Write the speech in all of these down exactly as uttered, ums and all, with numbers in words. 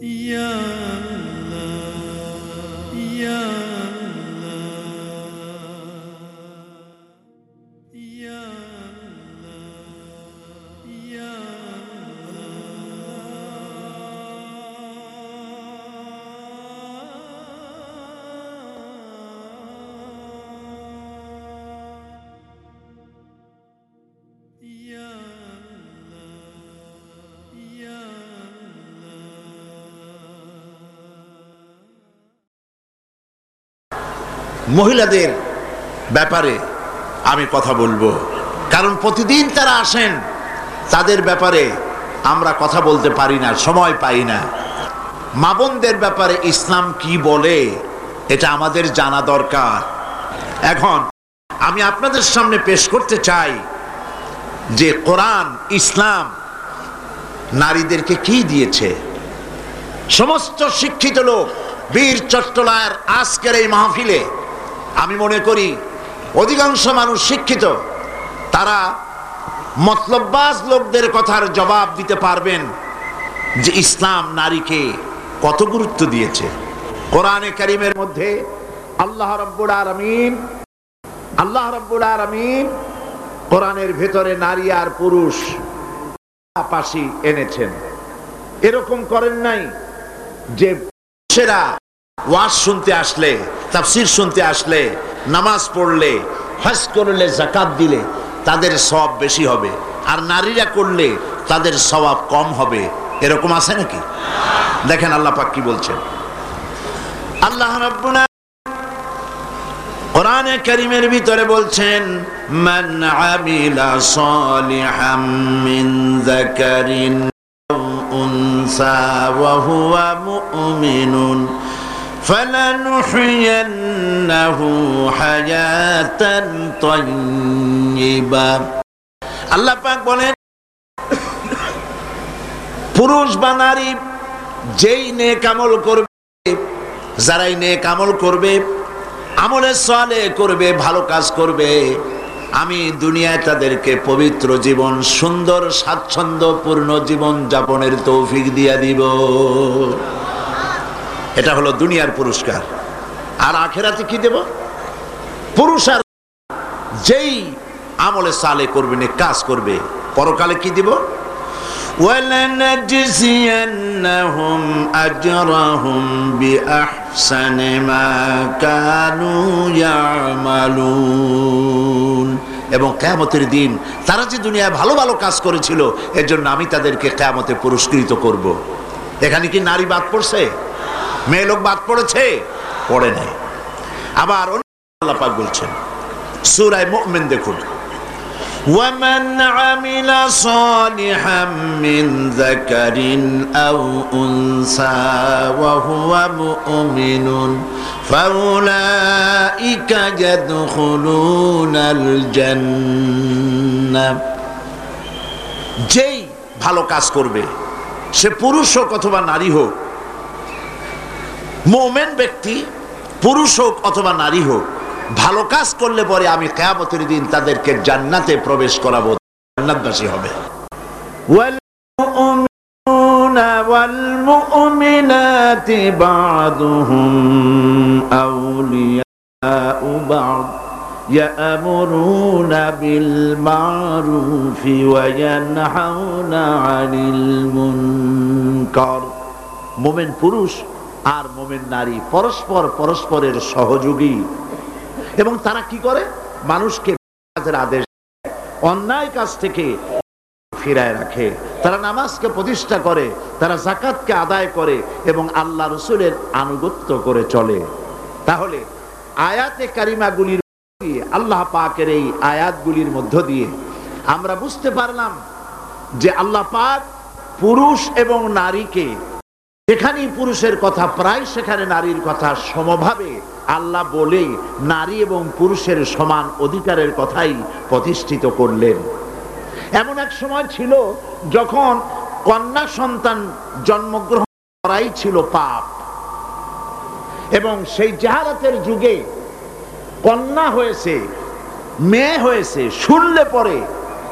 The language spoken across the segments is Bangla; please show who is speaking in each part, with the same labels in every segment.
Speaker 1: মহিলাদের ব্যাপারে আমি কথা বলবো, কারণ প্রতিদিন তারা আসেন, তাদের ব্যাপারে আমরা কথা বলতে পারি না, সময় পাই না। মা বোনদের ব্যাপারে ইসলাম কি বলে এটা আমাদের জানা দরকার। এখন আমি আপনাদের সামনে পেশ করতে চাই যে কোরআন ইসলাম নারীদেরকে কি দিয়েছে। সমস্ত শিক্ষিত লোক বীর চট্টলার আজকের এই মাহফিলে আমি মনে করি অধিকাংশ মানুষ শিক্ষিত, তারা মতলববাজ লোকদের কথার জবাব দিতে পারবেন যে ইসলাম নারীকে কত গুরুত্ব দিয়েছে। কোরআনে কারীমের মধ্যে আল্লাহ রাব্বুল আলামিন আল্লাহ রাব্বুল আলামিন কোরআনের ভেতরে নারী আর পুরুষ পাশাপাশি এনেছেন। এরকম করেন নাই যে পুরুষেরা ওয়াজ শুনতে আসলে, তাফসীর শুনতে আসলে, নামাজ পড়লে, হজ করলে, যাকাত দিলে তাদের সওয়াব বেশি হবে, আর নারীরা করলে তাদের সওয়াব কম হবে। এরকম আছে নাকি? দেখেন আল্লাহ পাক কি বলছেন। আল্লাহ রাব্বুল কোরআনে কারীমের ভিতরে বলছেন, মান আমিলা সালিহাম মিন যাকারিন আও উনসা ওয়া হুয়া মুমিনুন ফালানুহইয়ান্নাহু হায়াতান তাইয়্যিবা। আল্লাহ পাক বলেন, পুরুষ বা নারী যেই নেক আমল করবে, যারাই নেক আমল করবে, আমলে সালেহ করবে, ভালো কাজ করবে, আমি দুনিয়ায় তাদেরকে পবিত্র জীবন, সুন্দর স্বাচ্ছন্দ্যপূর্ণ জীবন যাপনের তৌফিক দিয়া দিব। এটা হলো দুনিয়ার পুরস্কার। আর আখিরাতে কি দেব? পুরুষ আর যেই আমলে সালেহ করবে, নেক কাজ করবে, পরকালে কি দিব? وَلَنَجْزِيَنَّهُمْ أَجْرَهُمْ بِأَحْسَنِ مَا كَانُوا يَعْمَلُونَ। এবং কিয়ামতের দিন তারা যে দুনিয়ায় ভালো ভালো কাজ করেছিল, এর জন্য আমি তাদেরকে কিয়ামতে পুরস্কৃত করব। এখানে কি নারী বাদ পড়ছে? মেয়ে লোক বাদ পড়েছে? পড়ে নাই। আবার আল্লাহ পাক বলছেন সূরা মুমিন, দেখুন, وَمَنْ عَمِلَ صَالِحًا مِنْ ذَكَرٍ أَوْ أُنْثَى وَهُوَ مُؤْمِنٌ فَأُولَئِكَ يَدْخُلُونَ الْجَنَّةَ। যেই ভালো কাজ করবে, সে পুরুষ হোক অথবা নারী হোক, মুমিন ব্যক্তি পুরুষ হোক অথবা নারী হোক, ভালো কাজ করলে পরে আমি কিয়ামতের দিন তাদেরকে জান্নাতে প্রবেশ করাবো, জান্নাতবাসী হবে। ওয়াল মুমিনুনা ওয়াল মুমিনাতি বা'দুহুম আউলিয়াউ বা'দ ইয়া'মুরুনা বিল মা'রুফি ওয়া ইয়ানহাউনা আনিল মুনকার। মুমিন পুরুষ আর মুমিন নারী পরস্পর পরস্পরের সহযোগী, এবং তারা কি করে? মানুষকে কাজের আদেশ দেয়, অন্যায় কাজ থেকে ফিরায় রাখে, তারা নামাজকে প্রতিষ্ঠা করে, তারা যাকাতকে আদায় করে এবং আল্লাহ রাসূলের আনুগত্য করে চলে। তাহলে আয়াতে কারিমাগুলির আল্লাহ পাকের এই আয়াতগুলির মধ্য দিয়ে আমরা বুঝতে পারলাম যে আল্লাহ পাক পুরুষ এবং নারীকে, যেখানেই পুরুষের কথা প্রায় সেখানে নারীর কথা সমভাবে আল্লাহ বলে নারী এবং পুরুষের সমান অধিকারের কথাই প্রতিষ্ঠিত করলেন। এমন এক সময় ছিল যখন কন্যা সন্তান জন্মগ্রহণ করাই ছিল পাপ, এবং সেই জাহালাতের যুগে কন্যা হয়েছে, মেয়ে হয়েছে শুনলে পরে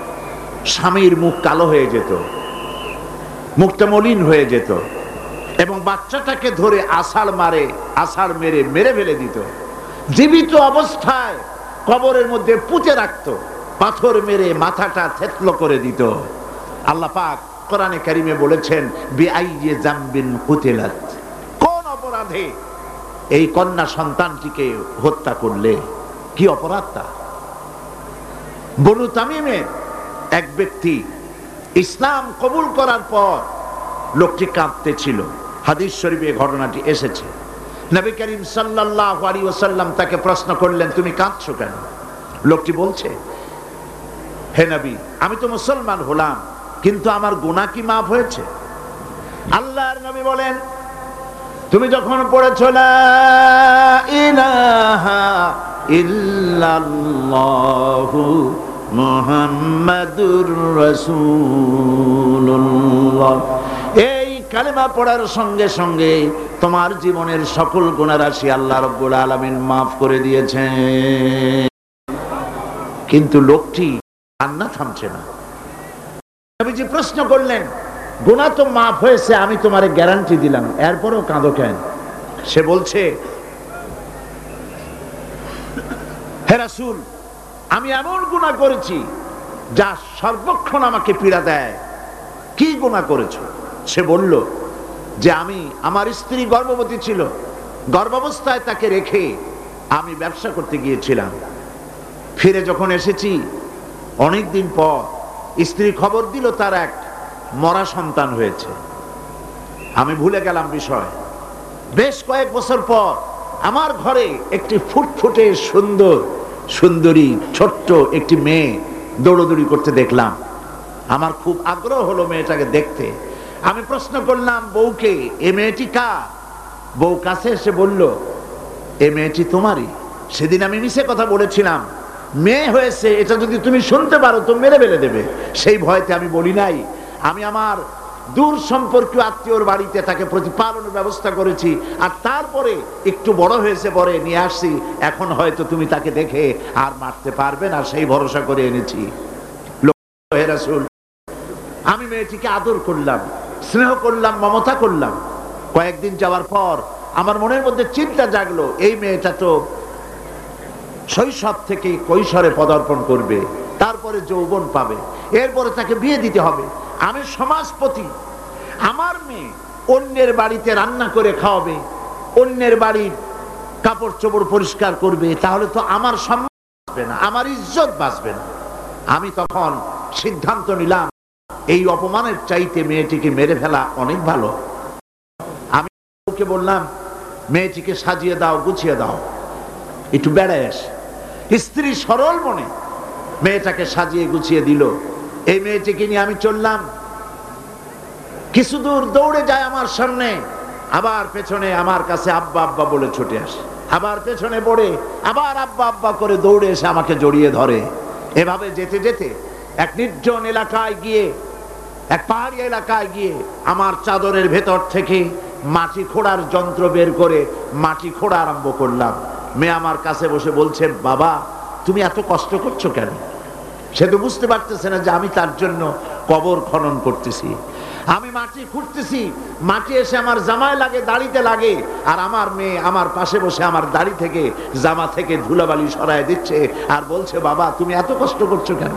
Speaker 1: স্বামীর মুখ কালো হয়ে যেত, মুখটা মলিন হয়ে যেত, এবং এবং বাচ্চাটাকে ধরে আষাঢ় মারে আষাঢ় মেরে মেরে ফেলে দিত। জীবিত অবস্থায় কবরের মধ্যে পুঁতে রাখতো, পাথর মেরে মাথাটা থেতলো করে দিত। আল্লাহ পাক কোরআনে কারিমে বলেছেন, বিআইয়ি যামবিন কুতিলাত, কোন অপরাধে এই কন্যা সন্তানটিকে হত্যা করলে? কি অপরাধটা? বনু তামিমের এক ব্যক্তি ইসলাম কবুল করার পর লোকটি কাঁদতেছিল। হাদিস শরীফে ঘটনাটি এসেছে। নবী করিম সাল্লাল্লাহু আলাইহি ওয়াসাল্লাম তাকে প্রশ্ন করলেন, তুমি কাঁদছো কেন? লোকটি বলছে, হে নবী, আমি তো মুসলমান হলাম, কিন্তু আমার গুনাহ কি মাফ হয়েছে? আল্লাহর নবী বলেন, তুমি যখন পড়েছো লা ইলাহা ইল্লাল্লাহু মুহাম্মাদুর রাসূলুল্লাহ, এই কালেমা পড়ার সঙ্গে সঙ্গে তোমার জীবনের সকল গুনাহ রাশি আল্লাহ রাব্বুল আলামিন মাফ করে দিয়েছেন। কিন্তু লোকটি কান্না থামছে না। নবীজি প্রশ্ন করলেন, গুনাহ তো মাফ হয়েছে, আমি তোমারে গ্যারান্টি দিলাম, এরপরও কাঁদো কেন? সে বলছে, হে রাসূল, আমি এমন গুনাহ করেছি যা সর্বক্ষণ আমাকে পীড়া দেয়। কি গুনাহ করেছো? সে বলল যে আমি, আমার স্ত্রী গর্ভবতী ছিল, গর্ভাবস্থায় তাকে রেখে আমি ব্যবসা করতে গিয়েছিলাম। ফিরে যখন এসেছি অনেকদিন পর স্ত্রী খবর দিল তার এক মরা সন্তান হয়েছে। আমি ভুলে গেলাম বিষয়। বেশ কয়েক বছর পর আমার ঘরে একটি ফুটফুটে সুন্দর সুন্দরী ছোট্ট একটি মেয়ে দৌড়দৌড়ি করতে দেখলাম। আমার খুব আগ্রহ হলো মেয়েটাকে দেখতে। আমি প্রশ্ন করলাম বউকে, এ মেয়েটি কার? বউ কাছে এসে বলল, এ মেয়েটি তোমারই। সেদিন আমি মিছে কথা বলেছিলাম, মেয়ে হয়েছে এটা যদি তুমি শুনতে পারো তো মেরে ফেলে দেবে, সেই ভয়তে আমি বলি নাই। আমি আমার দূর সম্পর্কীয় আত্মীয়র বাড়িতে তাকে প্রতিপালনের ব্যবস্থা করেছি, আর তারপরে একটু বড় হয়েছে পরে নিয়ে আসছি। এখন হয়তো তুমি তাকে দেখে আর মারতে পারবে না, সেই ভরসা করে এনেছি। হে রাসূল, আমি মেয়েটিকে আদর করলাম, স্নেহ করলাম, মমতা করলাম। কয়েকদিন যাওয়ার পর আমার মনের মধ্যে চিন্তা জাগলো, এই মেয়েটা তো শৈশব থেকে কৈশোরে পদার্পণ করবে, তারপরে যৌবন পাবে, এরপরে তাকে বিয়ে দিতে হবে। আমি সমাজপতি, আমার মেয়ে অন্যের বাড়িতে রান্না করে খাওয়াবে, অন্যের বাড়ির কাপড় চোপড় পরিষ্কার করবে, তাহলে তো আমার সম্মান বাঁচবে না, আমার ইজ্জত বাঁচবে না। আমি তখন সিদ্ধান্ত নিলাম, এই অপমানের চাইতে মেয়েটিকে মেরে ফেলা অনেক ভালো। আমি ওকে বললাম, মেয়েটিকে সাজিয়ে দাও, গুছিয়ে দাও, একটু বেড়ায় আসে। স্ত্রী সরল মনে মেয়েটাকে সাজিয়ে গুছিয়ে দিল। এই মেয়েটিকে নিয়ে আমি চললাম। কিছু দূর দৌড়ে যায় আমার সামনে, আবার পেছনে আমার কাছে আব্বা আব্বা বলে ছুটে আসে, আবার পেছনে পড়ে আবার আব্বা আব্বা করে দৌড়ে এসে আমাকে জড়িয়ে ধরে। এভাবে যেতে যেতে এক নির্জন এলাকায় গিয়ে, এক পাহাড়ি এলাকায় গিয়ে আমার চাদরের ভেতর থেকে মাটি খোঁড়ার যন্ত্র বের করে মাটি খোঁড়া আরম্ভ করলাম। মেয়ে আমার কাছে বসে বলছে, বাবা তুমি এত কষ্ট করছো কেন? সে তো বুঝতে পারতেছে না যে আমি তার জন্য কবর খনন করতেছি। আমি মাটি খুঁড়তেছি, মাটি এসে আমার জামায় লাগে, দাড়িতে লাগে, আর আমার মেয়ে আমার পাশে বসে আমার দাড়ি থেকে জামা থেকে ধুলাবালি সরায় দিচ্ছে আর বলছে, বাবা তুমি এত কষ্ট করছো কেন?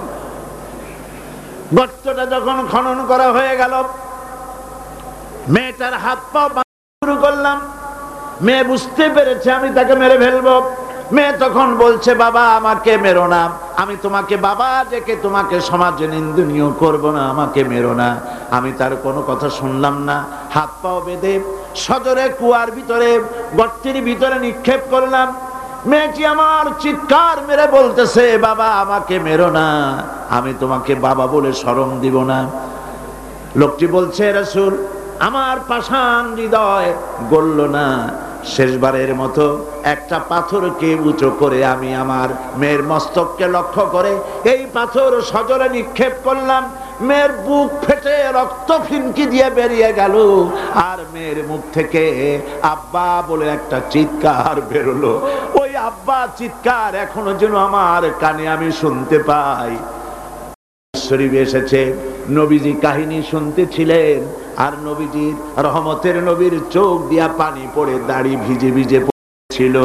Speaker 1: গর্তটা যখন খনন করা হয়ে গেল, মেয়েটার হাত পা শুরু করলাম। মেয়ে বুঝতে পেরেছে আমি তাকে মেরে ফেলবো। মেয়ে তখন বলছে, বাবা আমাকে মেরো না, আমি তোমাকে বাবা ডেকে তোমাকে সমাজে নিন্দনীয় করবো না, আমাকে মেরো না। আমি তার কোনো কথা শুনলাম না। হাত পাও বেঁধে সজরে কুয়ার ভিতরে, গর্তের ভিতরে নিক্ষেপ করলাম। মেয়েটি আমার চিৎকার মেরে বলতেছে, বাবা আমাকে মেরো না, আমি তোমাকে বাবা বলে শরম দিব না। লোকটি বলছে, রাসূল আমার পাষাণ হৃদয় গলল না। শেষবারের মতো একটা পাথরকে উঁচু করে আমি আমার মেয়ের মস্তককে লক্ষ্য করে এই পাথর সজরে নিক্ষেপ করলাম। মেয়ের বুক ফেটে রক্ত ফিনকি দিয়ে বেরিয়ে গেল, আর মেয়ের মুখ থেকে আব্বা বলে একটা চিৎকার বেরোলো। ওই আব্বা চিৎকার এখনো যেন আমার কানে আমি শুনতে পাই। শরীফে এসেছে, নবীজি কাহিনী শুনতেছিলেন, আর নবীজির রহমতের নবীর চোখ দিয়া পানি পড়ে দাড়ি ভিজে ভিজে ছিল।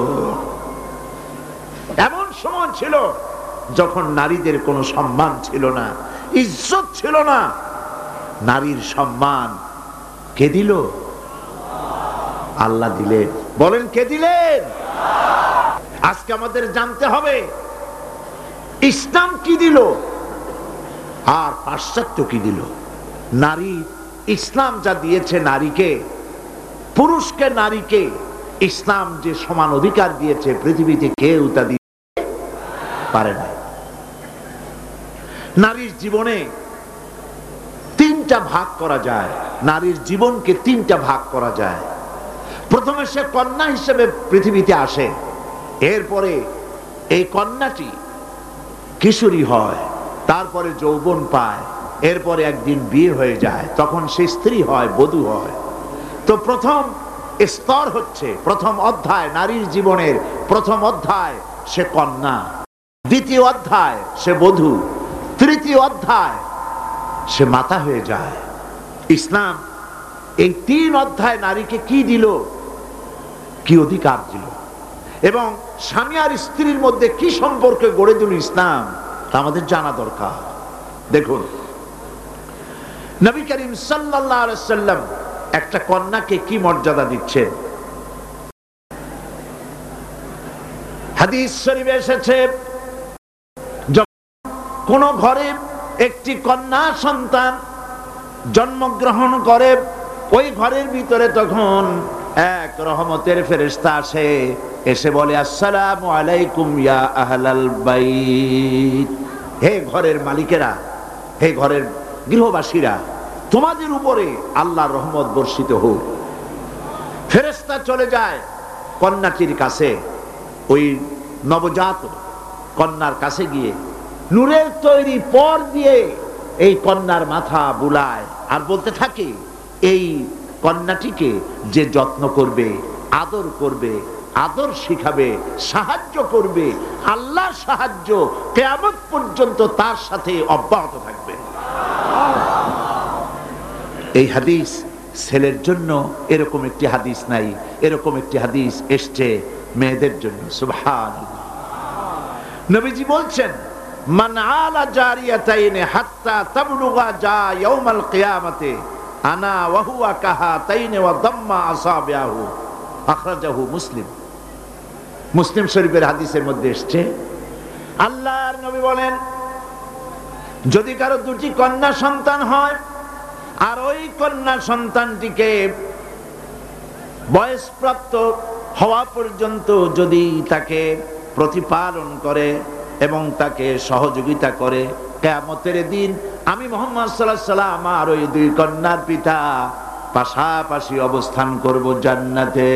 Speaker 1: এমন সময় ছিল যখন নারীদের কোনো সম্মান ছিল না, ইজ্জত ছিল না। নারীর সম্মান কে দিল? আল্লাহ দিলেন। বলেন কে দিলেন? আজকে আমাদের জানতে হবে ইসলাম কি দিল আর পাশ্চাত্য কি দিল। নারী, ইসলাম যা দিয়েছে নারীকে, পুরুষকে নারীকে ইসলাম যে সমান অধিকার দিয়েছে পৃথিবীতে কেউ তা দিতে পারে না। নারীর জীবনে তিনটা ভাগ করা যায়, নারীর জীবনকে তিনটা ভাগ করা যায়। প্রথমে সে কন্যা হিসেবে পৃথিবীতে আসে, এরপরে এই কন্যাটি কিশোরী হয়, তারপরে যৌবন পায়, এরপরে একদিন বিয়ে হয়ে যায়, তখন সে স্ত্রী হয়, বধূ হয়। তো প্রথম স্তর হচ্ছে, প্রথম অধ্যায় নারীর জীবনের প্রথম অধ্যায় সে কন্যা, দ্বিতীয় অধ্যায় সে বধূ, তৃতীয় অধ্যায় সে মাতা হয়ে যায়। ইসলাম এই তিন অধ্যায় নারীকে কি দিল, কি অধিকার দিল, এবং স্বামী আর স্ত্রীর মধ্যে কি সম্পর্ক গড়ে দিল ইসলাম, তা আমাদের জানা দরকার। দেখুন, নবী করিম সাল্লাল্লাহু আলাইহি ওয়াসাল্লাম একটা কন্যাকে কি মর্যাদা দিচ্ছেন। হাদিস শরীফে এসেছে, কোন ঘরে একটি কন্যা সন্তান জন্মগ্রহণ করে, ওই ঘরের ভিতরে তখন এক রহমতের ফেরেশতা আসে, এসে বলে আসসালামু আলাইকুম ইয়া আহলাল বাইত, হে ঘরের মালিকেরা, হে ঘরের গৃহবাসীরা, তোমাদের উপরে আল্লাহর রহমত বর্ষিত হোক। ফেরেশতা চলে যায় কন্যাটির কাছে, ওই নবজাত কন্যার কাছে গিয়ে নূরের তৈরি পর দিয়ে এই কন্যার মাথা বুলায় আর বলতে থাকে, এই কন্যাটিকে যে যত্ন করবে, আদর করবে, আদর শিখাবে, সাহায্য করবে, আল্লাহর সাহায্য কিয়ামত পর্যন্ত তার সাথে অব্যাহত থাকবে। এই হাদিস ছেলের জন্য এরকম একটি হাদিস নাই, এরকম একটি হাদিস এসছে মেয়েদের জন্য। সুবহানাল্লাহ। নবীজি বলছেন, মান আলা জারিয়াতাইনি হাত্তা তাবলুগা জা ইয়াউমাল কিয়ামাতি আনা ওয়া হুয়া কাহাতাইনি ওয়া দাম্মা আসাবিহু, আখরাজাহু মুসলিম। মুসলিম শরীফের হাদিসের মধ্যে এসেছে, আল্লাহর নবী বলেন, যদি কারো দুটি কন্যা সন্তান হয় আর ওই কন্যা সন্তানটিকে বয়সপ্রাপ্ত হওয়া পর্যন্ত যদি তাকে প্রতিপালন করে এবং তাকে সহযোগিতা করে, কিয়ামতের দিন আমি মুহাম্মদ সাল্লাল্লাহু আলাইহি ওয়াসাল্লাম আর ওই দুই কন্যার পিতা পাশাপাশি অবস্থান করব জান্নাতে।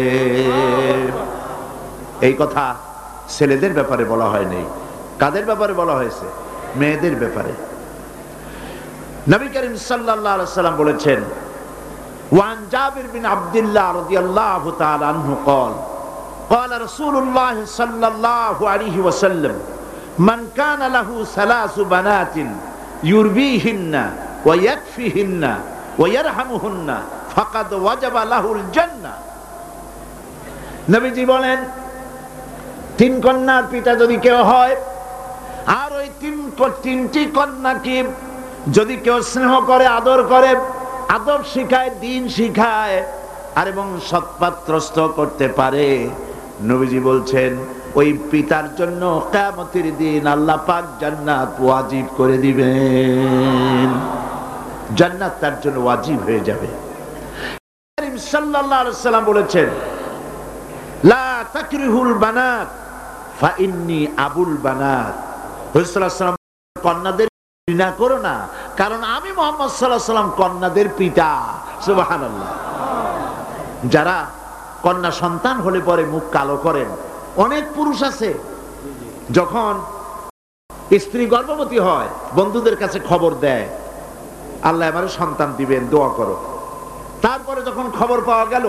Speaker 1: এই কথা ছেলেদের ব্যাপারে বলা হয়নি, কাদের ব্যাপারে বলা হয়েছে? মেয়েদের ব্যাপারে। নবী করিম সাল্লাল্লাহু আলাইহি ওয়াসাল্লাম বলেছেন, ওয়ান জাবির বিন আব্দুল্লাহ রাদিয়াল্লাহু তাআলা আনহু قال قال رسول الله صلى الله عليه وسلم من كان له ثلاث بنات يربيهن ويكفيهن ويرحمهن فقد وجب له الجنة। নবীজি বলেন, তিন কন্যার পিতা যদি কেউ হয় আর ওই তিন তিনটি কন্যাকে যদি কেউ স্নেহ করে, আদর করে, আদব শিখায়, দিন শিখায় আর এবং সৎপাত্রস্থ করতে পারে, নবীজি বলছেন ওই পিতার জন্য কিয়ামতের দিন আল্লাহ পাক জান্নাত ওয়াজিব করে দিবেন, জান্নাত তার জন্য ওয়াজিব হয়ে যাবে। করিম সাল্লাল্লাহু আলাইহি ওয়াসাল্লাম বলেছেন, লা তাকরিহুল বানাত ফা ইন্নী আবুল বানাত। রাসূলুল্লাহ সাল্লাল্লাহু আলাইহি ওয়াসাল্লাম, কন্যাদের ঘৃণা করো না, কারণ আমি মুহাম্মদ সাল্লাল্লাহু আলাইহি ওয়াসাল্লাম কন্যাদের পিতা। সুবহানাল্লাহ। যারা কন্যা সন্তান হলে পরে মুখ কালো করেন, অনেক পুরুষ আছে যখন স্ত্রী গর্ভবতী হয় বন্ধুদের কাছে খবর দেয়, আল্লাহ আমারে সন্তান দিবেন, দোয়া করো। তারপরে যখন খবর পাওয়া গেল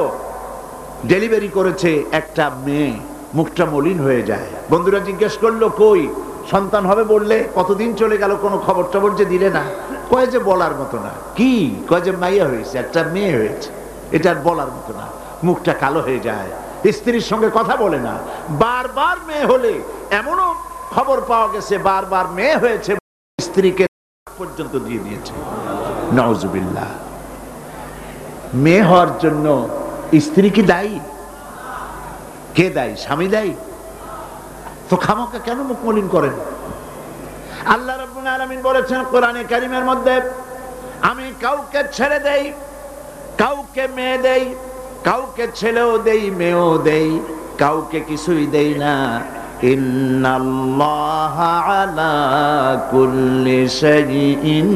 Speaker 1: ডেলিভারি করেছে একটা মেয়ে, মুখটা মলিন হয়ে যায়। বন্ধুরা জিজ্ঞেস করলো, কই? সন্তান হবে বললে কতদিন চলে গেল, কোনো খবর টবর যে দিলে না। কয় যে বলার মতো না। কি কয় যে মাইয়া হয়েছে, একটা মেয়ে হয়েছে, এটা আর বলার মতো না। মুখটা কালো হয়ে যায়, স্ত্রীর সঙ্গে কথা বলে না। বারবার মেয়ে হলে এমনও খবর পাওয়া গেছে বারবার মেয়ে হয়েছে, স্ত্রীকে পর্যন্ত দিয়ে দিয়েছে। নাউজুবিল্লাহ। মেয়ে হওয়ার জন্য স্ত্রী কি দায়ী? কে দায়ী? স্বামী দায়ী। তো খামোকা কেন মুখ মলিন করেন? আল্লাহ রাব্বুল আলামিন বলেছেন কোরআনে কারীমের মধ্যে, আমি কাউকে ছেড়ে দেই, কাউকে মেয়ে দেই, কাউকে ছেলেও দেই মেয়েও দেই, কাউকে কিছুই দেই না। ইন্নাল্লাহা আলা কুল্লি শাইইন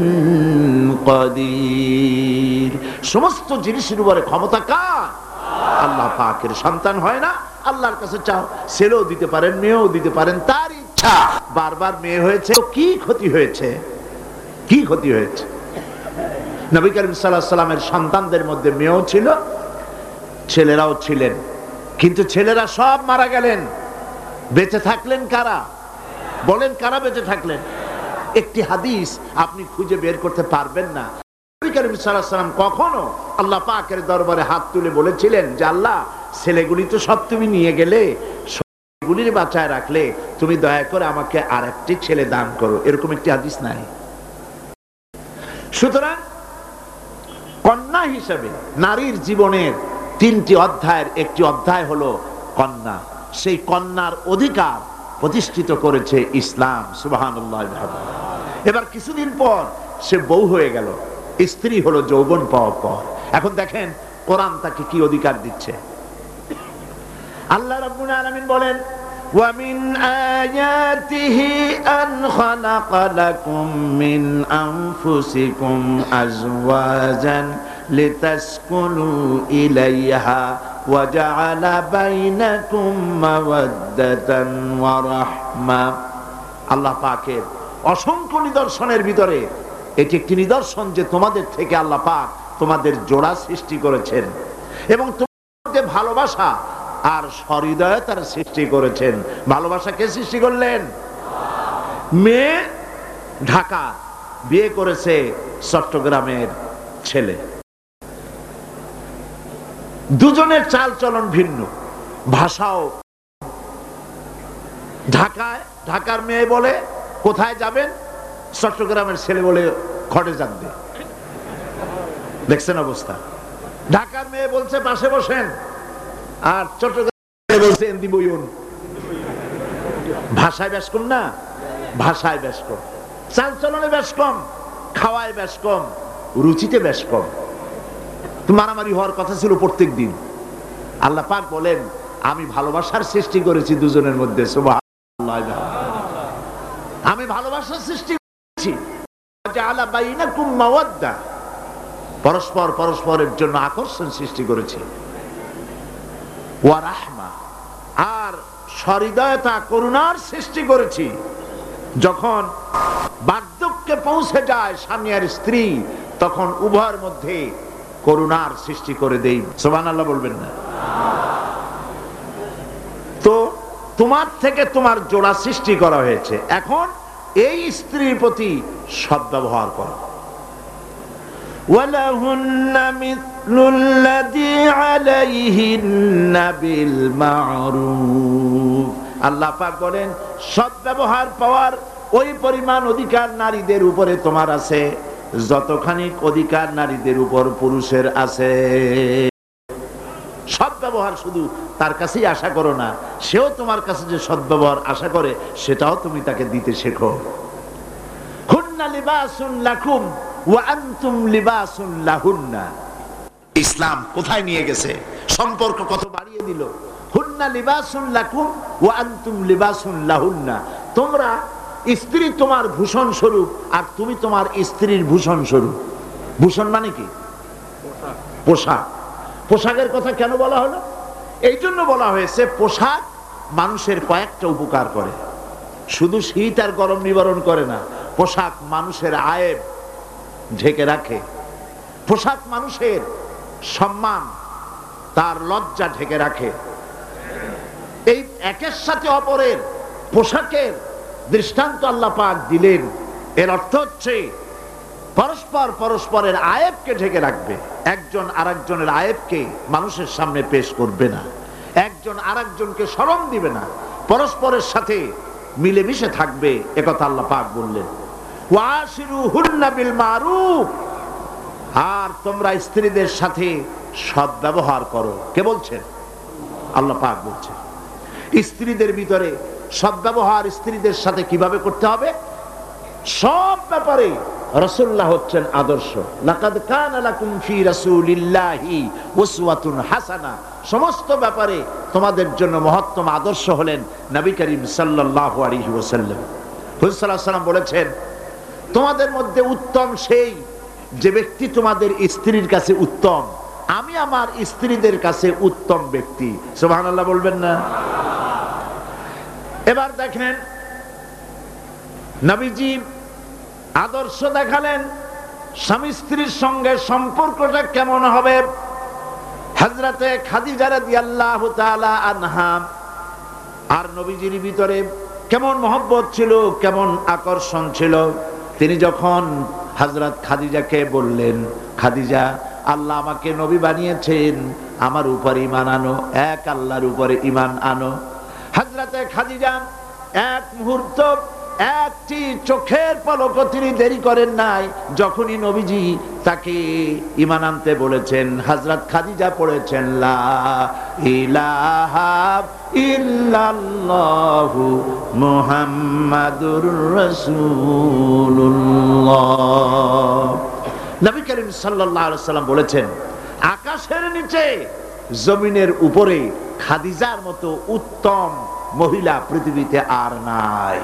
Speaker 1: কাদির। সমস্ত জিনিসের উপরে ক্ষমতা কার? আল্লাহ পাকের। সন্তান হয় না, আল্লাহর কাছে চাও, ছেলেও দিতে পারেন মেয়েও দিতে পারেন, তার ইচ্ছা। বারবার মেয়ে হয়েছে, কি ক্ষতি হয়েছে? কি ক্ষতি হয়েছে? নবী করিম সাল্লাল্লাহু আলাইহি ওয়াসাল্লামের সন্তানদের মধ্যে মেয়েও ছিল, ছেলেরাও ছিলেন, কিন্তু ছেলেরা সব মারা গেলেন। বেঁচে থাকলেন কারা? বলেন, কারা বেঁচে থাকলেন? একটি হাদিস আপনি খুঁজে বের করতে পারবেন না। নবী করিম সাল্লাল্লাহু আলাইহি ওয়াসাল্লাম কখনো আল্লাহ পাকের দরবারে হাত তুলে বলেছিলেন যে আল্লাহ, ছেলেগুলি তো সব তুমি নিয়ে গেলে, সবগুলির বাঁচায় রাখলে, তুমি দয়া করে আমাকে আর একটি ছেলে দান করো, এরকম একটি হাদিস নাই। সুতরাং কন্যা হিসেবে নারীর জীবনের তিনটি অধ্যায়ের একটি অধ্যায় হলো কন্যা। সেই কন্যার অধিকার প্রতিষ্ঠিত করেছে ইসলাম। সুবহানাল্লাহ। এবার কিছুদিন পর সে বউ হয়ে গেল, স্ত্রী হলো যৌবন পাওয়ার পর। এখন দেখেন কোরআন তাকে কি অধিকার দিচ্ছে। আল্লাহ রাব্বুল আলামিন বলেন, ওয়া মিন আয়াতিহি আন খালাকা লাকুম মিন আনফুসিকুম আজওয়াজান লিতাসকুনু ইলাইহা ওয়া জাআলা বাইনাকুম মাওয়াদ্দাতান ওয়া রাহমা। আল্লাহ পাকের অসংখ্য নিদর্শনের ভিতরে এটি একটি নিদর্শন যে তোমাদের থেকে আল্লাহ পাক তোমাদের জোড়া সৃষ্টি করেছেন এবং তোমাদের ভালোবাসা আর সহৃদয়তার সৃষ্টি করেছেন। ভালোবাসা কে সৃষ্টি করলেন? মেয়ে ঢাকা, বিয়ে করেছে চট্টগ্রামের ছেলে। দুজনের চাল চলন ভিন্ন, ভাষাও। ঢাকায় ঢাকার মেয়ে বলে কোথায় যাবেন, চট্টগ্রামের ছেলে বলে খড়ে যাবে। দেখছেন অবস্থা? ঢাকার মেয়ে বলছে পাশে বসেন, আর চট্টগ্রাম বলছে এন্দি বইউন। ভাষায় বেশ কম না? ভাষায় বেশ কম, চাল চলনে বেশ কম, খাওয়ায় বেশ কম, রুচিতে বেশ কম। মারামারি হওয়ার কথা ছিল প্রত্যেক দিন। আল্লাহ পাক বলেন, আমি ভালোবাসার সৃষ্টি করেছি দুজনের মধ্যে। সুবহানাল্লাহ। আমি ভালোবাসার সৃষ্টি করেছি, জাআলা বাইনাকুম মাওয়াদ্দা, পরস্পর পরস্পরের জন্য আকর্ষণ সৃষ্টি করেছি, ওয়া রাহমা, আর সহৃদয়তা করুণার সৃষ্টি করেছি। যখন বার্ধক্যে পৌঁছে যায় স্বামী আর স্ত্রী, তখন উভয়ের মধ্যে করুণার সৃষ্টি করে দেই। সুবহানাল্লাহ বলবেন না? তো তোমার থেকে তোমার জোড়া সৃষ্টি করা হয়েছে, এখন এই স্ত্রীর প্রতি সদ্ব্যবহার করো। ওয়ালাহুন্না মিথলুল্লাযী আলাইহিন্না বিল মা'রুফ। আল্লাহ পাক বলেন, সদ্ব্যবহার পাওয়ার ওই পরিমাণ অধিকার নারীদের উপরে তোমার আছে যতখানি অধিকার নারীদের উপর পুরুষের আছে। সদ্ব্যবহার শুধু তার কাছেই আশা করো না, সেও তোমার কাছে যে সদ্ব্যবহার আশা করে সেটাও তুমি তাকে দিতে শেখো। হুন্না লিবাসুন লাকুম ওয়া আনতুম লিবাসুন লাহুন্না। ইসলাম কোথায় নিয়ে গেছে? সম্পর্ক কত বাড়িয়ে দিল। হুন্না লিবাসুন লাকুম ওয়া আনতুম লিবাসুন লাহুন্না। তোমরা স্ত্রী তোমার ভূষণ স্বরূপ, আর তুমি তোমার স্ত্রীর ভূষণ স্বরূপ। ভূষণ মানে কি? পোশাক। পোশাকের কথা কেন বলা হলো? এই জন্য বলা হয়েছে, পোশাক মানুষের কয়েকটা উপকার করে, শুধু শীত আর গরম নিবারণ করে না। পোশাক মানুষের আয়েব ঢেকে রাখে, পোশাক মানুষের সম্মান, তার লজ্জা ঢেকে রাখে। এই একের সাথে অপরের পোশাকের দৃষ্টান্ত আল্লাহ পাক দিলেন। এর অর্থ হচ্ছে পরস্পর পরস্পরের আয়েবকে ঢেকে রাখবে, একজন আরেকজনের আয়েবকে মানুষের সামনে পেশ করবে না, একজন আরেকজনকে শরম দিবে না, পরস্পরের সাথে মিলেমিশে থাকবে, একথা আল্লাহ পাক বললেন। ওয়াশিরুহুন্না বিল মারুফ, আর তোমরা স্ত্রীদের সাথে সদ্ব্যবহার করো। কে বলছেন? আল্লাহ পাক বলছেন। স্ত্রীদের ভিতরে সদ্ব্যবহার স্ত্রীদের সাথে কিভাবে করতে হবে, সব ব্যাপারে রাসূলুল্লাহ হচ্ছেন আদর্শ। লাকাদ কানা লাকুম ফি রাসূলিল্লাহি উসওয়াতুন হাসানা, সমস্ত ব্যাপারে তোমাদের জন্য মহত্তম আদর্শ হলেন নবী করিম সাল্লাল্লাহু আলাইহি ওয়াসাল্লাম। হুজুর সাল্লাল্লাহু আলাইহি ওয়াসাল্লাম বলেছেন, তোমাদের মধ্যে উত্তম সেই যে ব্যক্তি তোমাদের স্ত্রীর কাছে উত্তম, আমি আমার স্ত্রীদের কাছে উত্তম ব্যক্তি। সুবহানাল্লাহ বলবেন না? এবার দেখেন নবীজি আদর্শ দেখালেন, স্বামী স্ত্রীর সঙ্গে সম্পর্কটা কেমন হবে। হযরতে খাদিজা রাদিয়াল্লাহু তাআলা আনহা আর নবীজির ভিতরে কেমন মহব্বত ছিল, কেমন আকর্ষণ ছিল। তিনি যখন হযরত খাদিজাকে বললেন, খাদিজা, আল্লাহ আমাকে নবী বানিয়েছেন, আমার উপর ঈমান আনো, এক আল্লাহর উপরে ঈমান আনো। হযরতে খাদিজা এক মুহূর্ত, একটি চোখের পলকও তিনি দেরি করেন নাই। যখনই নবীজি তাকে ঈমান আনতে বলেছেন, হযরত খাদিজা পড়েছেন লা ইলাহা ইল্লাল্লাহু মুহাম্মাদুর রাসূলুল্লাহ। নবী করিম সাল্লাল্লাহু আলাইহি ওয়াসাল্লাম বলেছেন, আকাশের নিচে জমিনের উপরে খাদিজার মতো উত্তম মহিলা পৃথিবীতে আর নাই।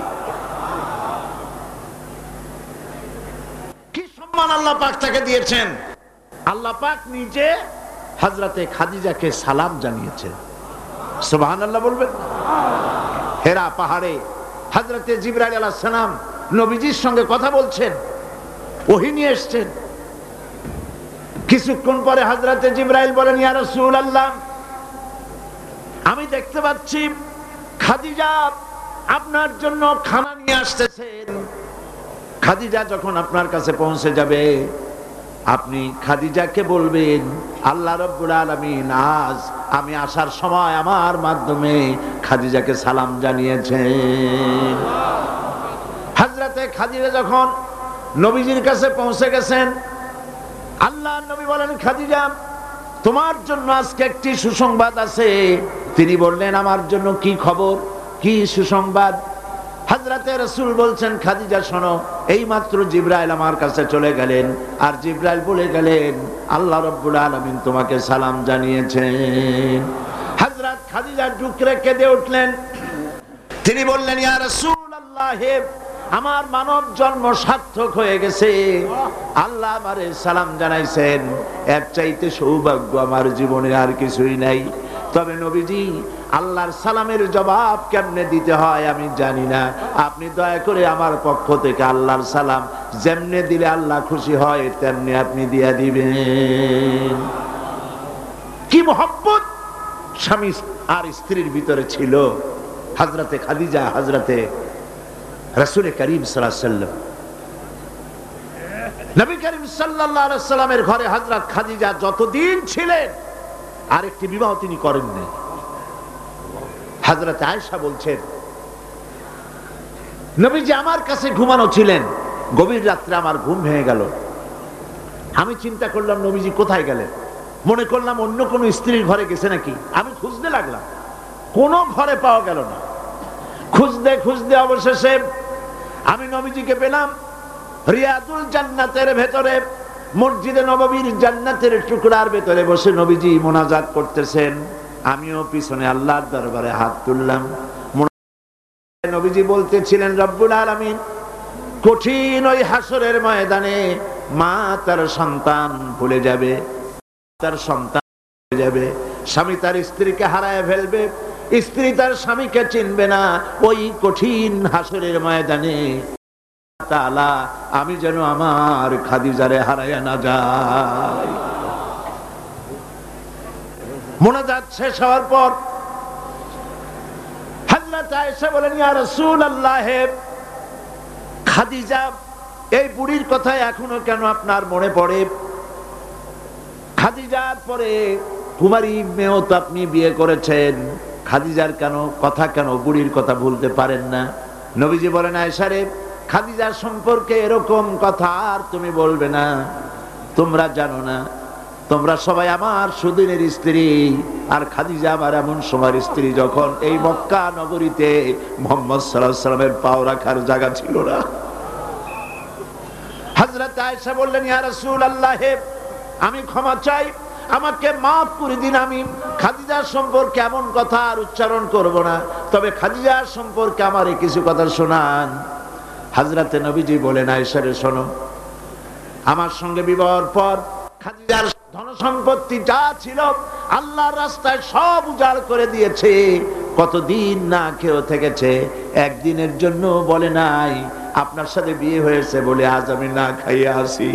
Speaker 1: আল্লাহ পাক তাকে দিয়েছেন। আল্লাহ পাক নিজে হযরতে খাদিজাকে সালাম জানিয়েছেন। সুবহানাল্লাহ বলবেন? হেরা পাহাড়ে হযরতে জিবরাইল আলাইহিস সালাম নবীজির সঙ্গে কথা বলছেন, ওহী নিয়ে এসেছেন। কিছুক্ষণ পরে হযরতে জিবরাইল বলেন, ইয়া রাসূলুল্লাহ, আমি দেখতে পাচ্ছি খাদিজা আপনার জন্য খানা নিয়ে আসতেছেন। খাদিজা যখন আপনার কাছে পৌঁছে যাবে, আপনি খাদিজাকে বলবেন, আল্লাহ রাব্বুল আলামিন আজ আমি আসার সময় আমার মাধ্যমে খাদিজাকে সালাম জানিয়েছেন। হযরতে খাদিজা যখন নবীজির কাছে পৌঁছে গেছেন, আল্লাহর নবী বলেন, খাদিজা, তোমার জন্য আজকে একটি সুসংবাদ আছে। তিনি বললেন, আমার জন্য কি খবর, কি সুসংবাদ? হযরতে রাসূল বলছেন, খাদিজা শোনো, এই মাত্র জিবরাইল আমার কাছে চলে গেলেন, আর জিবরাইল বলে গেলেন, আল্লাহ রাব্বুল আলামিন তোমাকে সালাম জানিয়েছেন। হযরত খাদিজা ডুকরে কেঁদে উঠলেন। তিনি বললেন, ইয়া রাসূলুল্লাহ, আমার মানব জন্ম সার্থক হয়ে গেছে, আল্লাহ আমারে সালাম জানাইছেন, এর চাইতে সৌভাগ্য আমার জীবনে আর কিছুই নাই। তবে নবীজি, আল্লাহর সালামের জবাব কেমনে দিতে হয় আমি জানি না, আপনি দয়া করে আমার পক্ষ থেকে আল্লাহর সালাম যেমনে দিলে আল্লাহ খুশি হয় তেমনি আপনি দিয়া দিবেন। কি মহব্বত স্বামী আর স্ত্রীর ভিতরে ছিল হযরতে খাদিজা, হযরতে রাসূল করিম সাল্লাল্লাহু আলাইহি ওয়াসাল্লাম। নবী করিম সাল্লাল্লাহু আলাইহি ওয়াসাল্লামের ঘরে হযরত খাদিজা যতদিন ছিলেন আরেকটি বিবাহ তিনি করেননি। হযরত আয়েশা বলছেন, নবীজি আমার কাছে ঘুমানো ছিলেন, গভীর রাত্রে আমার ঘুম ভেঙে গেল। আমি চিন্তা করলাম নবীজি কোথায় গেলেন, মনে করলাম অন্য কোনো স্ত্রীর ঘরে গেছে নাকি। আমি খুঁজতে লাগলাম, কোনো ঘরে পাওয়া গেল না। খুঁজতে খুঁজতে অবশেষে আমি নবীজিকে পেলাম রিয়াদুল জান্নাতের ভেতরে, মসজিদে নববীর জান্নাতের টুকরার ভেতরে বসে নবীজি মোনাজাত করতেছেন। আমিও পিছনে আল্লাহর দরবারে হাত তুললাম। নবীজি বলতেছিলেন, রব্বুল আলামিন কঠিন ওই হাসরের ময়দানে মা তার সন্তান ভুলে যাবে, তার সন্তান ভুলে যাবে, স্বামী তার স্ত্রীকে হারায় ফেলবে, স্ত্রী তার স্বামীকে চিনবে না। ওই কঠিন হাসরের ময়দানে তাআলা আমি যেন আমার খাদিজারে হারায়া না যাই। মোনাজাত শেষ হওয়ার পর হযরত আয়েশা বলেন, ইয়া রাসূলুল্লাহ, খাদিজা, এই বুড়ির কথা এখনো কেন আপনার মনে পড়ে? খাদিজার পরে কুমারী মেয়েও তো আপনি বিয়ে করেছেন, খাদিজার কেন কথা, কেন বুড়ির কথা ভুলতে পারেন না? নবীজি বলেন, আয়েশা রে, খাদিজার সম্পর্কে এরকম কথা আর তুমি বলবে না। তোমরা জানো না, তোমরা সবাই আমার সুদিনের স্ত্রী, আর খাদিজা আমার এমন সময়ের স্ত্রী যখন এই মক্কা নগরীতে মুহাম্মদ সাল্লাল্লাহু আলাইহি ওয়াসাল্লামের পাও রাখার জায়গা ছিল না। হযরত আয়েশা বললেন, ইয়া রাসূলুল্লাহ, আমি ক্ষমা চাই, আমাকে মাফ করে দিন, আমি খাদিজার সম্পর্কে এমন কথা আর উচ্চারণ করব না, তবে খাদিজার সম্পর্কে আমারে কিছু কথা শোনান। হযরতে নবীজি বলেন, আয়েশা রে, শোনো, আমার সঙ্গে বিবাহের পর খাদিজার ধন সম্পত্তি যা ছিল আল্লাহর রাস্তায় সব উজাড় করে দিয়েছে। কতদিন না খেয়েও থেকেছে, একদিনের জন্য বলে নাই আপনার সাথে বিয়ে হয়েছে বলে আজ আমি না খাইয়ে আসি।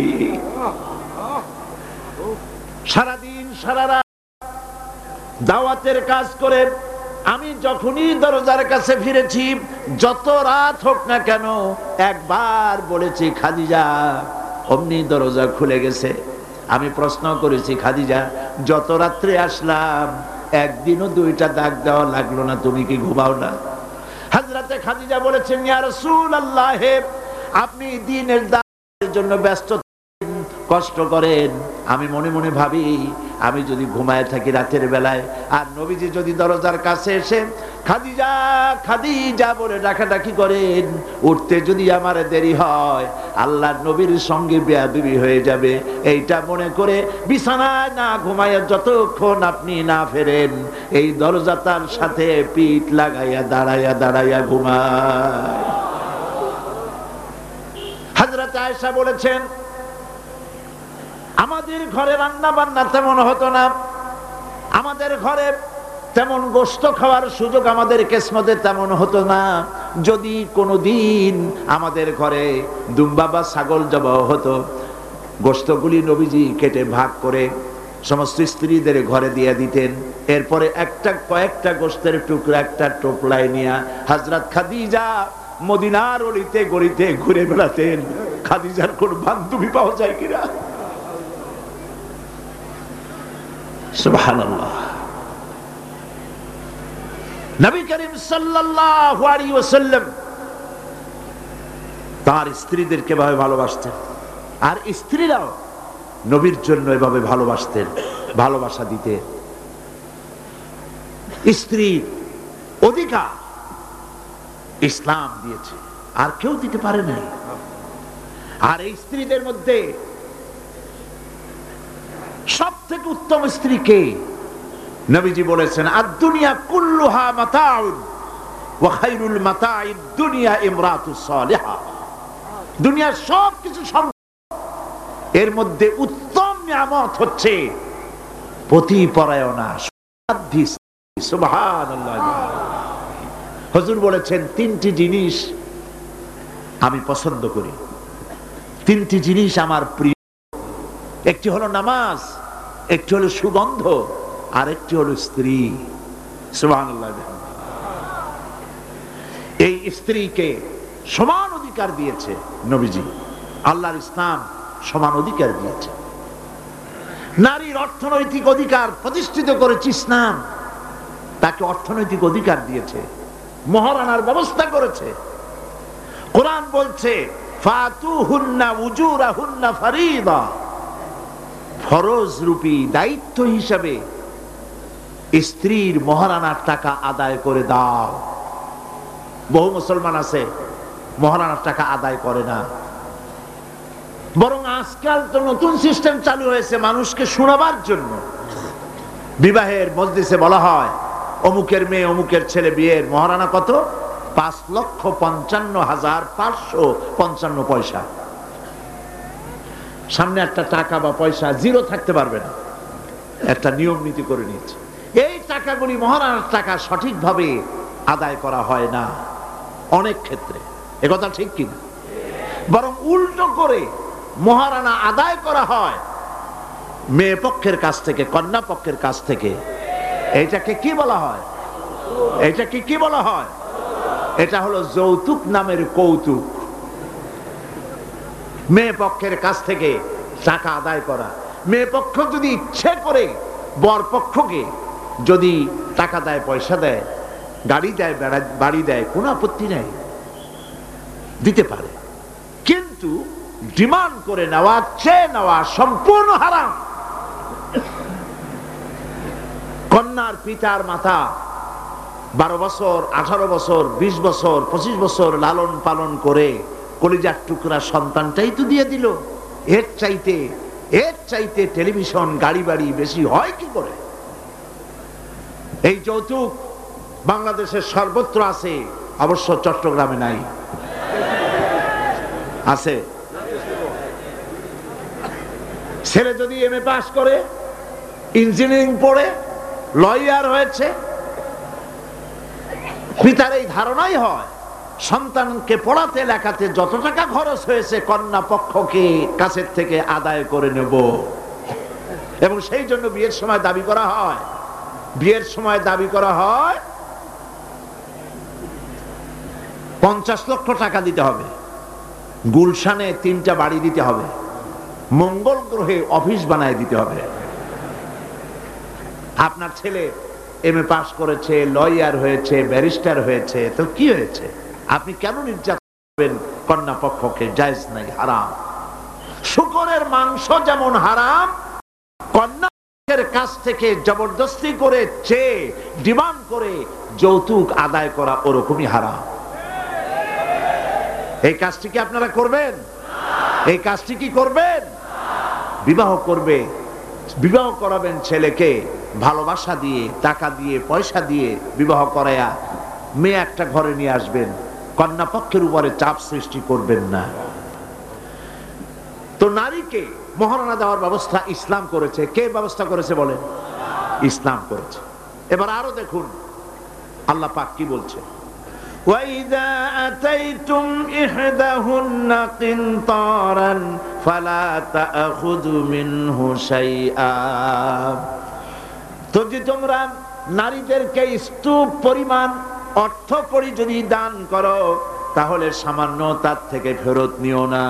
Speaker 1: সারাদিন সারা রাত দাওয়াতের কাজ করে আমি যখনই দরজার কাছে ফিরেছি, যত রাত হোক না কেন, একবার বলেছি খাদিজা, অমনি দরজা খুলে গেছে। আমি প্রশ্ন করেছি, খাদিজা, যত রাত্রে আসলাম একদিনও দুইটা দাগ দেওয়া লাগলো না, তুমি কি ঘুমাও না? হযরতে খাদিজা বলেছেন, ইয়া রাসূলুল্লাহ, আপনি দিনের দাওয়াতের জন্য ব্যস্ত, কষ্ট করেন, আমি মনে মনে ভাবি আমি যদি ঘুমায় থাকি রাতের বেলায়, আর নবীজি যদি দরজার কাছে এসে খাদিজা খাদিজা বলে ডাকাডাকি করেন, উঠতে যদি আমার দেরি হয় আল্লাহর নবীর সঙ্গে বেয়াদবি হয়ে যাবে, এইটা মনে করে বিছানায় না ঘুমায় যতক্ষণ আপনি না ফেরেন এই দরজাটার সাথে পিঠ লাগাইয়া দাঁড়াইয়া দাঁড়াইয়া ঘুমায়। হযরত আয়েশা বলেছেন, আমাদের ঘরে রান্না বান্না তেমন হতো না, আমাদের ঘরে তেমন গোশত খাওয়ার সুযোগ আমাদের কিসমতে তেমন হতো না। যদি কোনোদিন আমাদের ঘরে দুম্বা বা ছাগল জবাহ হতো, গোশতগুলি নবীজি কেটে ভাগ করে সমস্ত স্ত্রীদের ঘরে দিয়ে দিতেন। এরপরে একটা কয়েকটা গোশতের টুকরা একটা টোপলায় নিয়ে হযরত খাদিজা মদিনার অলিতে গলিতে ঘুরে বেড়াতেন। খাদিজার কোন বান্ধবী পাওয়া যায় কিনা? সুবহানাল্লাহ। নবী করিম সাল্লাল্লাহু আলাইহি ওয়াসাল্লাম তার স্ত্রীদেরকে ভাবে ভালোবাসতেন, আর স্ত্রীরাও নবীর জন্য এভাবে ভালোবাসতেন, ভালোবাসা দিতেন। স্ত্রীর অধিকার ইসলাম দিয়েছে, আর কেউ দিতে পারে নাই। আর এই স্ত্রীদের মধ্যে সব থেকে উত্তম স্ত্রী কে? নবীজি বলেছেন, আদ-দুনিয়া কুল্লুহা মাতাউন ওয়া খায়রুল মাতাইদ দুনিয়া ইমরাতুস সালিহা। দুনিয়ার সব কিছু সম্পদ, এর মধ্যে উত্তম নিয়ামত হচ্ছে পতিপরায়ণা, সাধ্যী। সুবহানাল্লাহ। হুজুর বলেছেন, তিনটি জিনিস আমি পছন্দ করি, তিনটি জিনিস আমার প্রিয়। একটি হলো নামাজ, একটি হলো সুগন্ধ, আর একটি হলো স্ত্রী। সুবহানাল্লাহ। এই স্ত্রীকে সমান অধিকার দিয়েছে নবীজি, আল্লাহর ইসলাম সমান অধিকার দিয়েছে। নারীর অর্থনৈতিক অধিকার প্রতিষ্ঠিত করেছে ইসলাম, তাকে অর্থনৈতিক অধিকার দিয়েছে, মহারানার ব্যবস্থা করেছে। কোরআন বলছে, ফাতুহুন্না উজুরাহুন্না ফারিদা, ফরজ রূপী দায়িত্ব হিসাবে স্ত্রীর মহারানার টাকা আদায় করে দাও। বহু মুসলমান আছে মহারানার টাকা আদায় করে না, বরং আজকাল তো নতুন সিস্টেম চালু হয়েছে মানুষকে শোনাবার জন্য। বিবাহের মজলিসে বলা হয়, অমুকের মেয়ে অমুকের ছেলে বিয়ের মহারানা কত? পাঁচ লক্ষ পঞ্চান্ন হাজার পাঁচশো পঞ্চান্ন পয়সা। সামনে একটা টাকা বা পয়সা জিরো থাকতে পারবে না, একটা নিয়ম নীতি করে নিয়েছে। এই টাকাগুলি মহারানার টাকা সঠিকভাবে আদায় করা হয় না অনেক ক্ষেত্রে, একথা ঠিক কিনা? বরং উল্টো করে মহারানা আদায় করা হয় মেয়ে পক্ষের কাছ থেকে, কন্যা পক্ষের কাছ থেকে। এইটাকে কি বলা হয়? এটাকে কি বলা হয়? এটা হলো যৌতুক নামের কৌতুক। মেয়ে পক্ষের কাছ থেকে টাকা আদায় করা। মেয়ে পক্ষ যদি ইচ্ছে করে বর পক্ষকে যদি টাকা দেয়, পয়সা দেয়, গাড়ি দেয়, বাড়ি দেয়, কোনো আপত্তি নেই, দিতে পারে। কিন্তু ডিমান্ড করে নেওয়া, চেয়ে নেওয়া সম্পূর্ণ হারাম। কন্যার পিতার মাতা বারো বছর, আঠারো বছর, বিশ বছর, পঁচিশ বছর লালন পালন করে কলিজার টুকরা সন্তানটাই তো দিয়ে দিল। এর চাইতে এর চাইতে টেলিভিশন, গাড়ি বাড়ি বেশি হয় কি করে? এই যৌতুক বাংলাদেশের সর্বত্র আছে, অবশ্য চট্টগ্রামে নাই। আছে। ছেলে যদি এম এ পাস করে, ইঞ্জিনিয়ারিং পড়ে, লয়ার হয়েছে, পিতার এই ধারণাই হয় সন্তানকে পড়াতে লেখাতে যত টাকা খরচ হয়েছে কন্যা পক্ষকে কাছের থেকে আদায় করে নেব। এবং সেই জন্য বিয়ের সময় দাবি করা হয় বিয়ের সময় দাবি করা হয় পঞ্চাশ লক্ষ টাকা দিতে হবে, গুলশানে তিনটা বাড়ি দিতে হবে, মঙ্গল গ্রহে অফিস বানায় দিতে হবে। আপনার ছেলে এম এ পাস করেছে, লয়ার হয়েছে, ব্যারিস্টার হয়েছে, তো কি হয়েছে? আপনি কেন নির্যাতন করবেন কন্যা পক্ষকে? জায়েজ নাই, হারাম। শূকরের মাংস যেমন হারাম, কন্যা পক্ষের কাছ থেকে জবরদস্তি করে চেয়ে ডিমান্ড করে যৌতুক আদায় করা ওরকমই হারাম। এই কাজটি কি আপনারা করবেন? এই কাজটি কি করবেন? বিবাহ করবে, বিবাহ করাবেন ছেলেকে ভালোবাসা দিয়ে, টাকা দিয়ে, পয়সা দিয়ে বিবাহ করায়া মেয়ে একটা ঘরে নিয়ে আসবেন। কন্যা পক্ষের উপরে চাপ সৃষ্টি করবেন না। তো নারীকে মহারণা দেওয়ার ব্যবস্থা ইসলাম করেছে। কে ব্যবস্থা করেছে বলেন? ইসলাম করেছে। এবার আরো দেখুন আল্লাহ পাক কি বলছে। وَإِذَا أَتَيْتُمْ إِحْدَاهُنَّ قِنطَارًا فَلَا تَأْخُذُوا مِنْهُ شَيْئًا। তো যদি তোমরা নারীদেরকে স্তূপ পরিমাণ অর্থ করি যদি দান করো, তাহলে সামান্য তার থেকে ফেরত নিও না।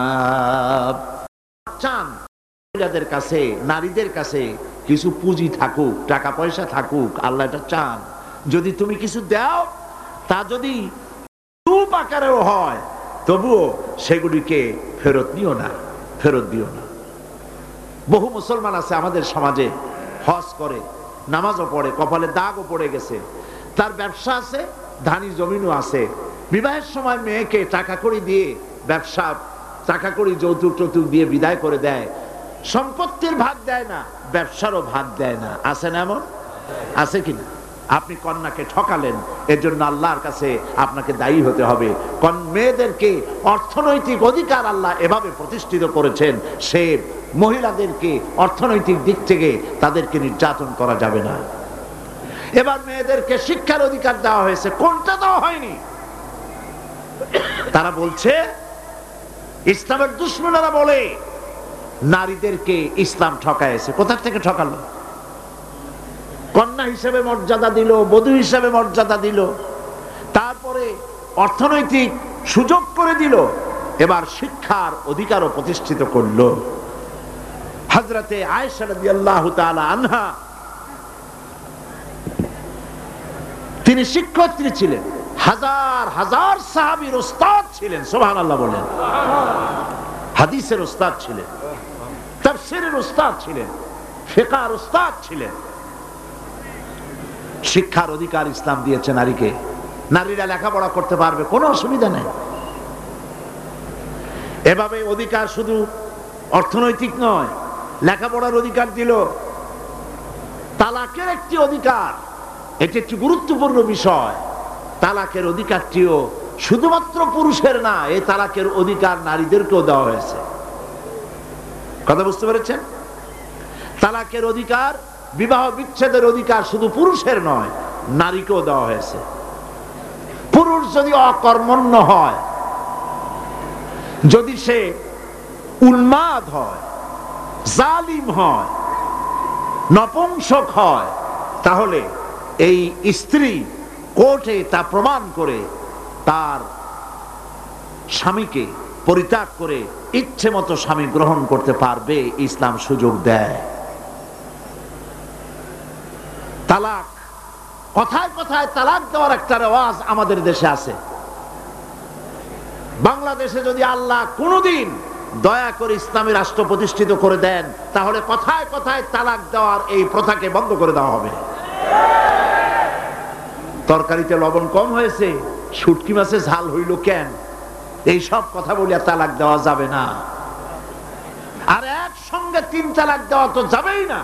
Speaker 1: চান মহিলাদের কাছে, নারীদের কাছে কিছু পুঁজি থাকুক, টাকা পয়সা থাকুক, আল্লাহ এটা চান। যদি তুমি কিছু দাও, তা যদি স্তূপ আকারেও হয়, তবুও সেগুলিকে ফেরত নিও না, ফেরত দিও না। বহু মুসলমান আছে আমাদের সমাজে, হজ করে, নামাজও পড়ে, কপালে দাগও পড়ে গেছে, তার ব্যবসা আছে, ধানি জমিনও আছে। বিবাহের সময় মেয়েকে টাকা কড়ি দিয়ে, ব্যবসা টাকা কড়ি যৌতুক টৌতুক দিয়ে বিদায় করে দেয়। সম্পত্তির ভাগ দেয় না, ব্যবসারও ভাগ দেয় না। আছে না এমন? আছে কিনা? আপনি কন্যাকে ঠকালেন, এর জন্য আল্লাহর কাছে আপনাকে দায়ী হতে হবে। মেয়েদেরকে অর্থনৈতিক অধিকার আল্লাহ এভাবে প্রতিষ্ঠিত করেছেন, সে মহিলাদেরকে অর্থনৈতিক দিক থেকে তাদেরকে নির্যাতন করা যাবে না। এবার মেয়েদেরকে শিক্ষার অধিকার দেওয়া হয়েছে, কোনটা দেওয়া হয়নি? তারা বলছে, ইসলামের দুশমনেরা বলে নারীদেরকে ইসলাম ঠকাইছে। কোথা থেকে ঠকালো? কন্যা হিসেবে মর্যাদা দিল, বধূ হিসেবে মর্যাদা দিল, তারপরে অর্থনৈতিক সুযোগ করে দিল, এবার শিক্ষার অধিকারও প্রতিষ্ঠিত করলো। হযরতে আয়েশা রাদিয়াল্লাহু তাআলা আনহা, তিনি শিক্ষয়িত্রী ছিলেন, হাজার হাজার সাহাবীর উস্তাদ ছিলেন। সুবহানাল্লাহ বলেন। হাদিসের উস্তাদ ছিলেন, তাফসীরের উস্তাদ ছিলেন, ফিকহের উস্তাদ ছিলেন। শিক্ষার অধিকার ইসলাম দিয়েছে নারীকে। নারীরা লেখাপড়া করতে পারবে, কোনো অসুবিধা নেই। এভাবে অধিকার শুধু অর্থনৈতিক নয়, লেখাপড়ার অধিকার দিল। তালাকের একটি অধিকার, এটি একটি গুরুত্বপূর্ণ বিষয়। তালাকের অধিকারটিও শুধুমাত্র পুরুষের না, এই তালাকের অধিকার নারীদেরকেও দেওয়া হয়েছে। কথা বুঝতে পেরেছেন? তালাকের অধিকার, বিবাহ বিচ্ছেদের অধিকার শুধু পুরুষের নয়, নারীকেও দেওয়া হয়েছে। পুরুষ যদি অকর্মণ্য হয়, যদি সে উন্মাদ হয়, জালিম হয়, নপুংসক হয়, তাহলে এই স্ত্রী কোর্টে তা প্রমাণ করে তার স্বামীকে পরিত্যাগ করে ইচ্ছে মতো স্বামী গ্রহণ করতে পারবে, ইসলাম সুযোগ দেয়। তালাক, কথায় কথায় তালাক দেওয়ার একটা রেওয়াজ আমাদের দেশে আছে। বাংলাদেশে যদি আল্লাহ কোনোদিন দয়া করে ইসলামী রাষ্ট্র প্রতিষ্ঠিত করে দেন, তাহলে কথায় কথায় তালাক দেওয়ার এই প্রথাকে বন্ধ করে দেওয়া হবে। তরকারিতে লবণ কম হয়েছে, শুটকি মাছে ঝাল হইল কেন, এই সব কথা বলিয়া তালাক দেওয়া যাবে না। আর একসঙ্গে তিন তালাক দেওয়া তো যাবেই না।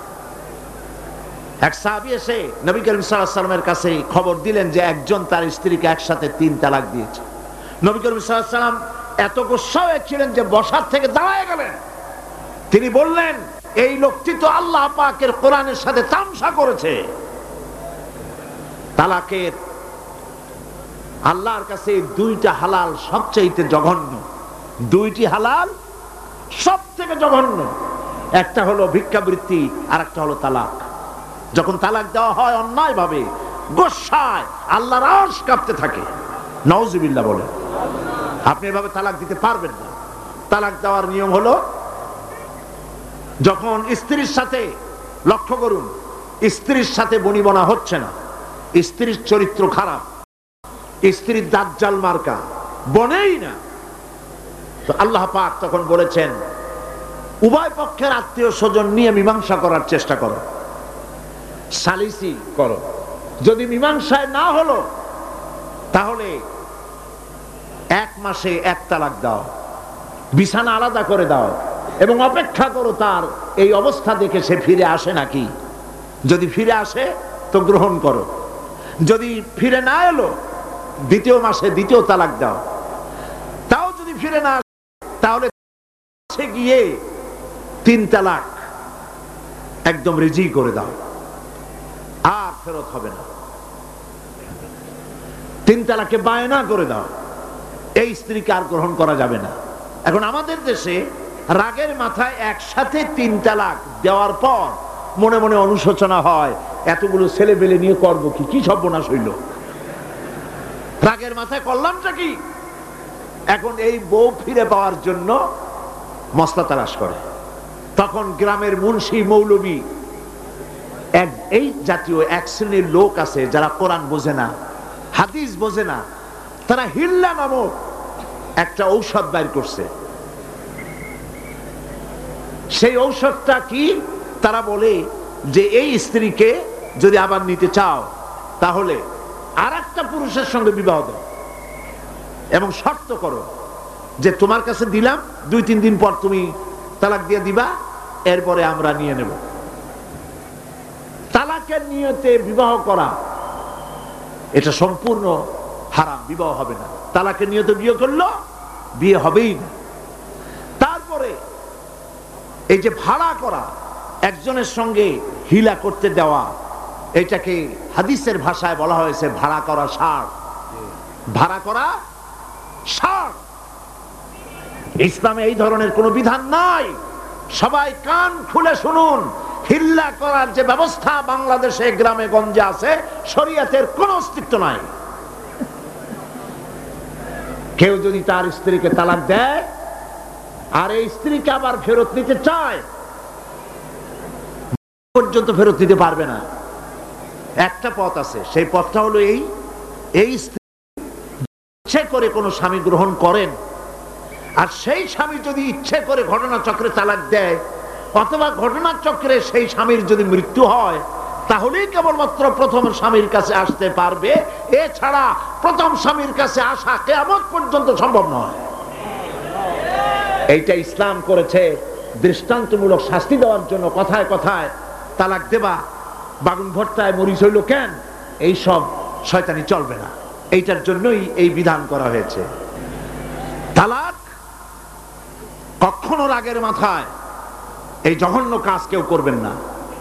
Speaker 1: এক সাহাবী এসে নবী করিম সাল্লাল্লাহু আলাইহি ওয়াসাল্লামের কাছে খবর দিলেন যে একজন তার স্ত্রীকে একসাথে তিন তালাক দিয়েছে। নবী করিম সাল্লাল্লাহু আলাইহি ওয়াসাল্লাম এত গুসা হয়েছিলেন যে বসার থেকে দাঁড়ায় গেলেন। তিনি বললেন, এই লোকটি তো আল্লাহ পাকের কোরআনের সাথে তামসা করেছে। তালাকের আল্লাহর কাছে দুইটা হালাল সবচেয়ে জঘন্য, দুইটি হালাল সব থেকে জঘন্য। একটা হলো ভিক্ষাবৃত্তি, আর একটা হলো তালাক। যখন তালাক দেওয়া হয় অন্যায় ভাবে, গোসায় আল্লাহর আরশ কাঁপতে থাকে। নাউজুবিল্লাহ বলে, আপনি এভাবে তালাক দিতে পারবেন না। তালাক দেওয়ার নিয়ম হলো, যখন স্ত্রীর সাথে, লক্ষ্য করুন, স্ত্রীর সাথে বনিবনা হচ্ছে না, স্ত্রীর চরিত্র খারাপ, স্ত্রীর দাজ্জাল মার্কা, বনেই না, তো আল্লাহ পাক তখন বলেছেন উভয় পক্ষের আত্মীয় স্বজন নিয়ে মীমাংসা করার চেষ্টা করো, সালিসি করো। যদি মীমাংসায় না হলো তাহলে এক মাসে এক তালাক দাও, বিছানা আলাদা করে দাও এবং অপেক্ষা করো তার এই অবস্থা দেখে সে ফিরে আসে নাকি। যদি ফিরে আসে তো গ্রহণ করো, যদি ফিরে না এলো দ্বিতীয় মাসে দ্বিতীয় তালাক দাও। তাও যদি ফিরে না আসে তাহলে গিয়ে তিন তালাক একদম রেজি করে দাও, আর ফেরত হবে না। তিন তালাকে বায়না করে দাও, এই স্ত্রীকে আর গ্রহণ করা যাবে না। এখন আমাদের দেশে রাগের মাথায় একসাথে তিন তালাক দেওয়ার পর মনে মনে অনুশোচনা হয়, এতগুলো ছেলে পেলে নিয়ে করবো কি, কি সর্বনাশ হইল, রাগের মাথায় করলামটা কি। এখন এই বউ ফিরে পাওয়ার জন্য মসলা তালাশ করে। তখন গ্রামের মুন্সি মৌলবী এক এই জাতীয় এক শ্রেণীর লোক আছে যারা কোরআন বোঝে না, হাদিস বোঝে না, তারা হিল্লা নামক একটা ঔষধ বাইর করছে। সেই ঔষধটা কি? তারা বলে যে এই স্ত্রীকে যদি আবার নিতে চাও তাহলে আর একটা পুরুষের সঙ্গে বিবাহ দাও এবং শর্ত করো যে তোমার কাছে দিলাম, দুই তিন দিন পর তুমি তালাক দিয়ে দিবা, এরপরে আমরা নিয়ে নেব। তালাকের নিয়তে বিবাহ করা এটা সম্পূর্ণ হারাম, বিবাহ হবে না। তালাকের নিয়তে বিয়ে করলো বিয়ে হবেই না। তারপরে এই যে ভাড়া করা, একজনের সঙ্গে হিলা করতে দেওয়া, এটাকে হাদিসের ভাষায় বলা হয়েছে ভাড়া করা ষাঁড়। ভাড়া করা ষাঁড়। ইসলামে এই ধরনের কোনো বিধান নাই। সবাই কান খুলে শুনুন, হিল্লা করার যে ব্যবস্থা বাংলাদেশে গ্রামে গঞ্জে আছে, শরীয়তের কোনো অস্তিত্ব নাই। কেউ যদি তার স্ত্রীকে তালাক দেয় আর এই স্ত্রীকে আবার ফেরত নিতে চায়, পর্যন্ত ফেরত নিতে পারবে না। একটা পথ আছে, সেই পথটা হলো এই এই স্ত্রী ইচ্ছে করে কোনো স্বামী গ্রহণ করেন, আর সেই স্বামী যদি ইচ্ছে করে ঘটনাচক্রে তালাক দেয়, অথবা ঘটনাচক্রে সেই স্বামীর যদি মৃত্যু হয়, তাহলেই কেবলমাত্র প্রথম স্বামীর কাছে আসতে পারবে। এছাড়া প্রথম স্বামীর কাছে আসা কিয়ামত পর্যন্ত সম্ভব নয়। এইটা ইসলাম করেছে দৃষ্টান্তমূলক শাস্তি দেওয়ার জন্য। কথায় কথায় তালাক দেবা, বাগুন ভর্তায় মরিচ হইল কেন, এই সব শয়তানি চলবে না। এইটার জন্যই এই বিধান করা হয়েছে। তালাক কখনো রাগের মাথায় এই জঘন্য কাজ কেউ করবেন না।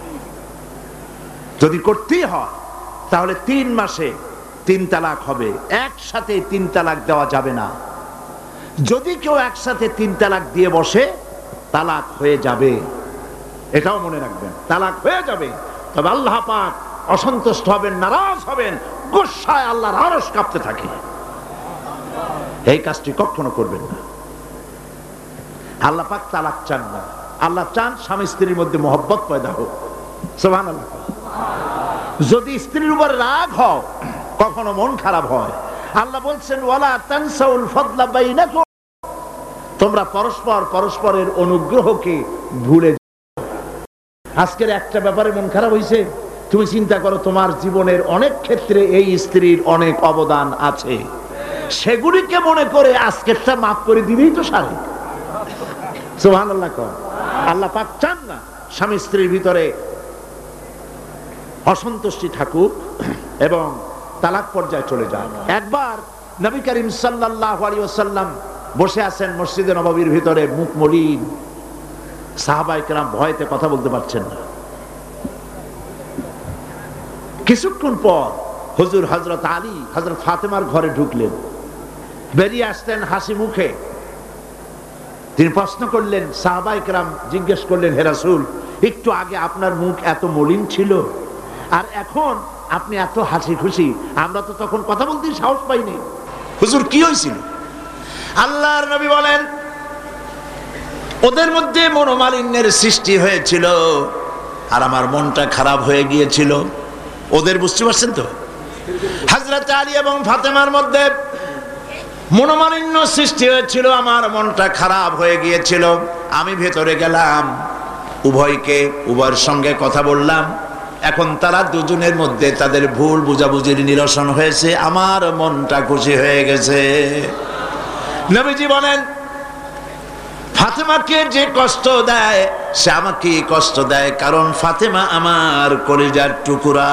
Speaker 1: যদি করতেই হয় তাহলে তিন মাসে তিন তালাক হবে, একসাথে তিন তালাক দেওয়া যাবে না। যদি কেউ একসাথে তিন তালাক দিয়ে বসে, তালাক হয়ে যাবে, এটাও মনে রাখবেন, তালাক হয়ে যাবে। তবে আল্লাহ পাক অসন্তুষ্ট হবেন, নারাজ হবেন, গোসায় আল্লাহর আরশ কাঁপতে থাকে। এই কাজটি কখনো করবেন না। আল্লাহ পাক তালাক চান না, আল্লাহ চান স্বামী স্ত্রীর মধ্যে মহব্বত পয়দা হোক। সুবহানাল্লাহ। যদি স্ত্রীর উপর রাগ হয়, কখনো মন খারাপ হয়, আল্লাহ বলছেন ওয়ালা তানসাউল ফাদলা বাইনাকুম, তোমরা পরস্পর পরস্পরের অনুগ্রহকে ভুলে যাও। আজকের একটা ব্যাপারে মন খারাপ হয়েছে, তুমি চিন্তা করো তোমার জীবনের অনেক ক্ষেত্রে এই স্ত্রীর অনেক অবদান আছে, সেগুলিকে মনে করে আজকেরটা মাফ করে দিবেই তো সারে। সুবহানাল্লাহ। আল্লাহ পাক চান না স্বামী স্ত্রীর ভিতরে অসন্তুষ্টি থাকুক এবং তালাক পর্যায়ে চলে যায়। একবার নবী করিম সাল্লাল্লাহু আলাইহি ওয়াসাল্লাম বসে আছেন মসজিদে নববীর ভিতরে, মুখ মলিন, সাহাবায়ে কেরাম ভয়তে কথা বলতে পারছেন না। কিছুক্ষণ পর হুজুর হযরত আলী হযরত ফাতেমার ঘরে ঢুকলেন, বেরিয়ে আসতেন হাসি মুখে। তিনি প্রশ্ন করলেন, সাহাবায়ে কেরাম জিজ্ঞেস করলেন, হে রাসূল, একটু আগে আপনার মুখ এত মলিন ছিল আর এখন আপনি এত হাসি খুশি, আমরা তো তখন কথা বলতে সাহস পাইনি। হুজুর কি হয়েছিল? আল্লাহর নবী বলেন, ওদের মধ্যে মনোমালিন্যের সৃষ্টি হয়েছিল আর আমার মনটা খারাপ হয়ে গিয়েছিল। ওদের, বুঝতে পারছেন তো, হযরত আলী এবং ফাতেমার মধ্যে মনোমালিন্য সৃষ্টি হয়েছিল, আমার মনটা খারাপ হয়ে গিয়েছিল। আমি ভেতরে গেলাম, উভয়কে উভয়ের সঙ্গে কথা বললাম। এখন তারা দুজনের মধ্যে তাদের ভুল বুঝাবুঝির নিরসন হয়েছে, আমার মনটা খুশি হয়ে গেছে। নবীজি বলেন, ফাতেমাকে যে কষ্ট দেয় সে আমাকে কষ্ট দেয়, কারণ ফাতেমা আমার কলিজার টুকরা।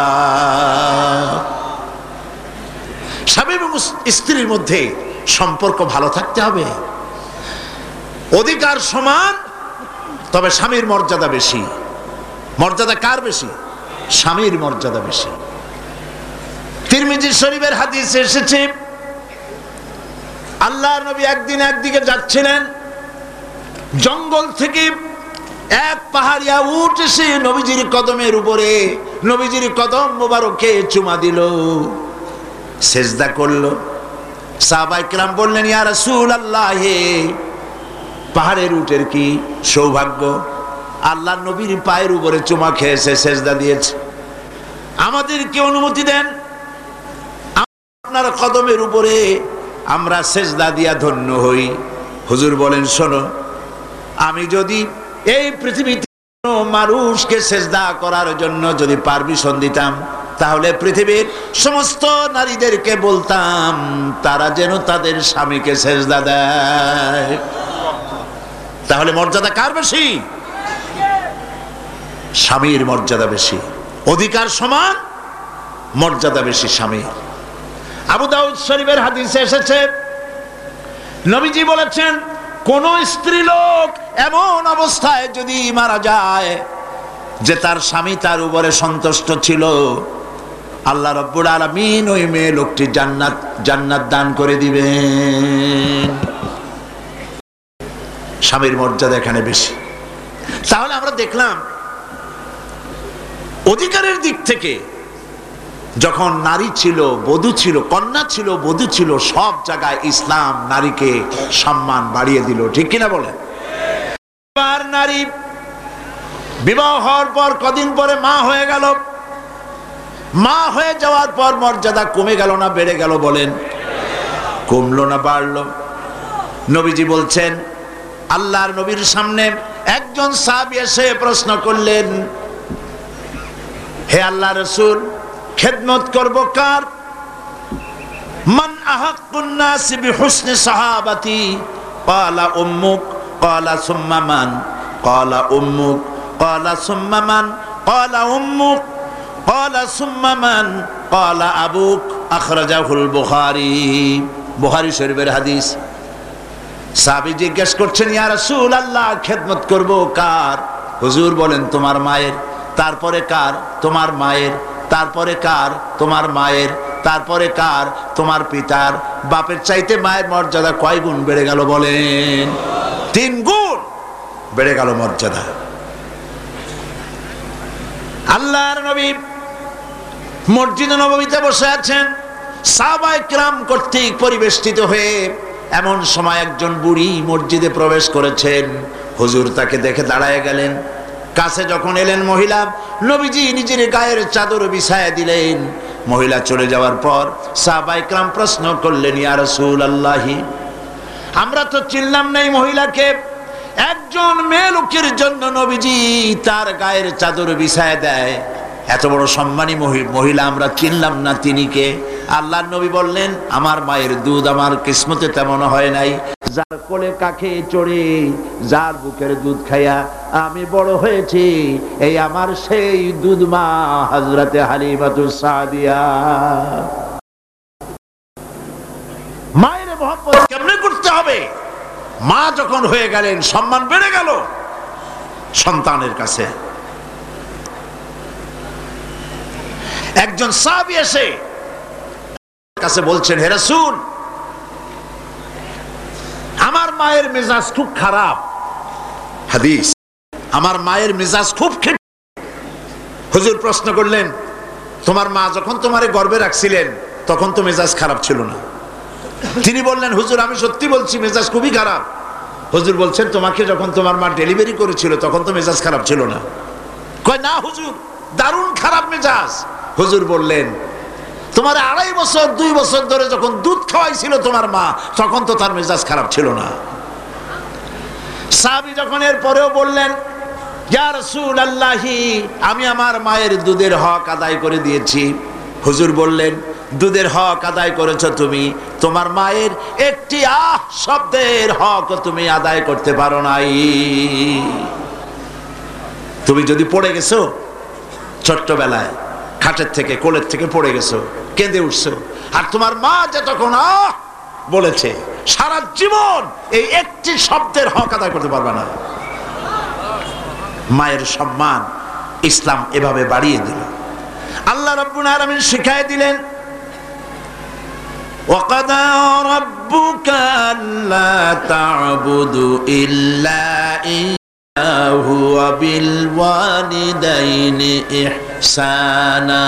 Speaker 1: স্বামী এবং স্ত্রীর মধ্যে সম্পর্ক ভালো থাকতে হবে, অধিকার সমান, তবে স্বামীর মর্যাদা বেশি। মর্যাদা কার বেশি? স্বামীর মর্যাদা বেশি। তিরমিজি শরীফের হাদিসে এসেছে, আল্লাহর নবী একদিন একদিকে যাচ্ছিলেন, জঙ্গল থেকে এক পাহাড়িয়া উট এসে নবীজির কদমের উপরে নবীজির কদম মোবারকে চুমা দিল, সেজদা করলো। সাহাবায়ে কেরাম বললেন, ইয়া রাসূলুল্লাহ, হে পাহাড়ের উটের কি সৌভাগ্য, আল্লাহর নবীর পায়ের উপরে চুমা খেয়েছে, সেজদা দিয়েছে, আমাদেরকে অনুমতি দেন আপনার কদমের উপরে আমরা সেজদা দিয়া ধন্য হই। হুজুর বলেন, শোনো, আমি যদি এই পৃথিবীতে মানুষকে সেজদা করার জন্য যদি পারমিশন দিতাম, তাহলে পৃথিবীর সমস্ত নারীদেরকে বলতাম তারা যেন তাদের স্বামীকে সেজদা দেয়। তাহলে মর্যাদা কার বেশি? স্বামীর মর্যাদা বেশি, অধিকার সমান, মর্যাদা বেশি স্বামীর। আবু দাউদ শরীফের হাদিসে এসেছে, নবীজি বলেছেন, কোন স্ত্রী লোক এমন অবস্থায় যদি মারা যায় যে তার স্বামী তার উপরে সন্তুষ্ট ছিল, আল্লাহ রাব্বুল আলামিন ওই মেয়ে লোকটি জান্নাত জান্নাত দান করে দিবেন। স্বামীর মর্যাদা এখানে বেশি। তাহলে আমরা দেখলাম অধিকারের দিক থেকে যখন নারী ছিল, বধূ ছিল, কন্যা ছিল, বধূ ছিল, সব জায়গায় ইসলাম নারীকে সম্মান বাড়িয়ে দিল, ঠিক কিনা বলেন? এবার নারী বিবাহ হওয়ার পর কদিন পরে মা হয়ে গেল, মা হয়ে যাওয়ার পর মর্যাদা কমে গেল না বেড়ে গেল? বলেন, কমলো না বাড়লো? নবীজি বলছেন, আল্লাহর নবীর সামনে একজন সাহাবী এসে প্রশ্ন করলেন, হে আল্লাহ রাসূল, খেদমত করব কার? মান আহাক্কুন নাস বিহুসনি সাহাবাতি? ক্বালা উম্মুক। ক্বালা সুম্মা মান? ক্বালা উম্মুক। ক্বালা সুম্মা মান? ক্বালা উম্মুক। ক্বালা সুম্মা মান? ক্বালা আবুক। আখরাজাহুল বুখারী। বুখারী শরীফের হাদিস। সাহাবী জিজ্ঞেস করছেন, ইয়া রাসূলুল্লাহ, খেদমত করব কার? হুজুর বলেন, তোমার মায়ের। তারপরে কার? তোমার মায়ের। তারপরে কার? তোমার মায়ের। তারপরে কার? তোমার পিতার। বাপের চাইতে মায়ের মর্যাদা কয় গুণ বেড়ে গেল? বলেন, তিন গুণ বেড়ে গেল মর্যাদা। আল্লাহর নবী মসজিদে নববীতে বসে আছেন, সাহাবায়ে কিরাম কর্তৃক পরিবেষ্টিত হয়ে এমন সময় একজন বুড়ি মসজিদে প্রবেশ করেছেন। হুজুর তাকে দেখে দাঁড়ায় গেলেন। কাছে যখন এলেন মহিলা, নবীজি নিজের গায়ের চাদর বিছায়া দিলেন। মহিলা চলে যাওয়ার পর সাহাবায়ে কেরাম প্রশ্ন করলেন, ইয়া রাসূলুল্লাহি, আমরা তো চিনলাম না এই মহিলাকে। একজন মেয়ে লোকের জন্য নবীজি তার গায়ের চাদর বিছায়া দেয়, এত বড় সম্মানী মহিলা আমরা চিনলাম না, তিনি কে? আল্লাহর নবী বললেন, আমার মায়ের দুধ আমার কিসমতে তেমন হয় নাই। যার কোলে কাকে চড়ে, যার বুকের দুধ খাইয়া আমি বড় হয়েছি, এই আমার সেই দুধ মা হযরতে হালিমাতুস সাদিয়া। মায়ের মহব্বত কেমনে করতে হবে? মা যখন হয়ে গেলেন, সম্মান বেড়ে গেল সন্তানের কাছে। একজন সাহাবী এসে কাছে বলছেন, হে রাসূল, আমার মায়ের মেজাজ খুব খারাপ। হাদিস, আমার মায়ের মেজাজ খুব খারাপ। হুজুর প্রশ্ন করলেন, তোমার মা যখন তোমারে গর্ভে রাখছিলেন তখন তো মেজাজ খারাপ ছিল না? তিনি বললেন, হুজুর আমি সত্যি বলছি, মেজাজ খুবই খারাপ। হুজুর বলছেন, তোমাকে যখন তোমার মা ডেলিভারি করেছিল তখন তো মেজাজ খারাপ ছিল না? কয় না হুজুর, দারুণ খারাপ মেজাজ। হুজুর বললেন, তোমার আড়াই বছর দুই বছর ধরে যখন দুধ খাওয়াইছিল তোমার মা, তখন তো তার মেজাজ খারাপ ছিল না। সাহাবী যখন এর পরেও বললেন, ইয়া রাসূলুল্লাহি, আমি আমার মায়ের দুধের হক আদায় করে দিয়েছি। হুজুর বললেন, দুধের হক আদায় করেছো তুমি, তোমার মায়ের একটি আহ শব্দের হক তুমি আদায় করতে পারো নাই। তুমি যদি পড়ে গেছো ছোট্টবেলায়, খাটের থেকে কোলের থেকে পড়ে গেছো, কেঁদে উঠছো, আর তোমার মা যে তখন আহ বলেছে, সারা জীবন এই একটি শব্দের হক আদায় করতে পারবে না। মায়ের সম্মান ইসলাম এভাবে বাড়িয়ে দিল। আল্লাহ রাব্বুল আলামিন শিখায় দিলেন, وَقَضَى رَبُّكَ أَلَّا تَعْبُدُوا إِلَّا إِيَّاهُ وَبِالْوَالِدَيْنِ إِحْسَانًا।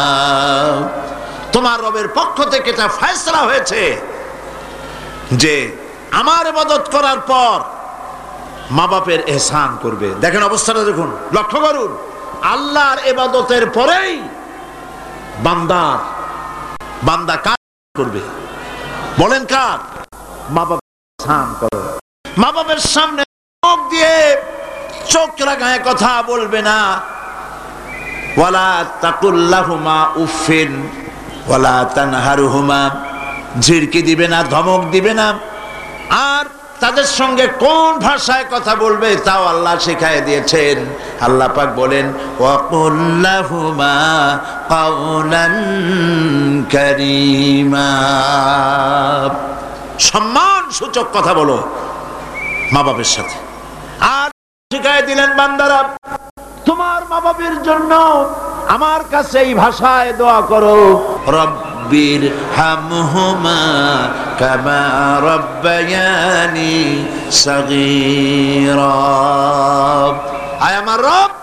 Speaker 1: তোমার রবের পক্ষ থেকে এটা ফয়সালা হয়েছে যে আমার ইবাদত করার পর মা বাপের ইহসান করবে। দেখেন অবস্থাটা, দেখুন, লক্ষ্য করুন, আল্লাহর ইবাদতের পরেই বান্দা বান্দা কাজ করবে। বলেন কার? মা বাপ ইহসান করো। মা বাপের সামনে চোখ দিয়ে চোখ লাগায় কথা বলবে না। ওয়ালা তাকুল্লাহুমা উফিন ওয়ালা তানহারুহুমা, ঝিড়কি দিবে না, ধমক দিবে না। আর তাদের সঙ্গে কোন ভাষায় কথা বলবে তাও আল্লাহ শিখায় দিয়েছেন। আল্লাহ পাক বলেন, ওয়াকুল্লাহুমা কাওলান কারীমা, সম্মান সূচক কথা বলো মা বাবার সাথে। আর শিখায় দিলেন, বান্দারা তোমার মা বাবার জন্য আমার কাছে এই ভাষায় দোয়া করো, রব্বির হামহুমা কামা রব্বায়ানি সগীরা। আয় আমার রব,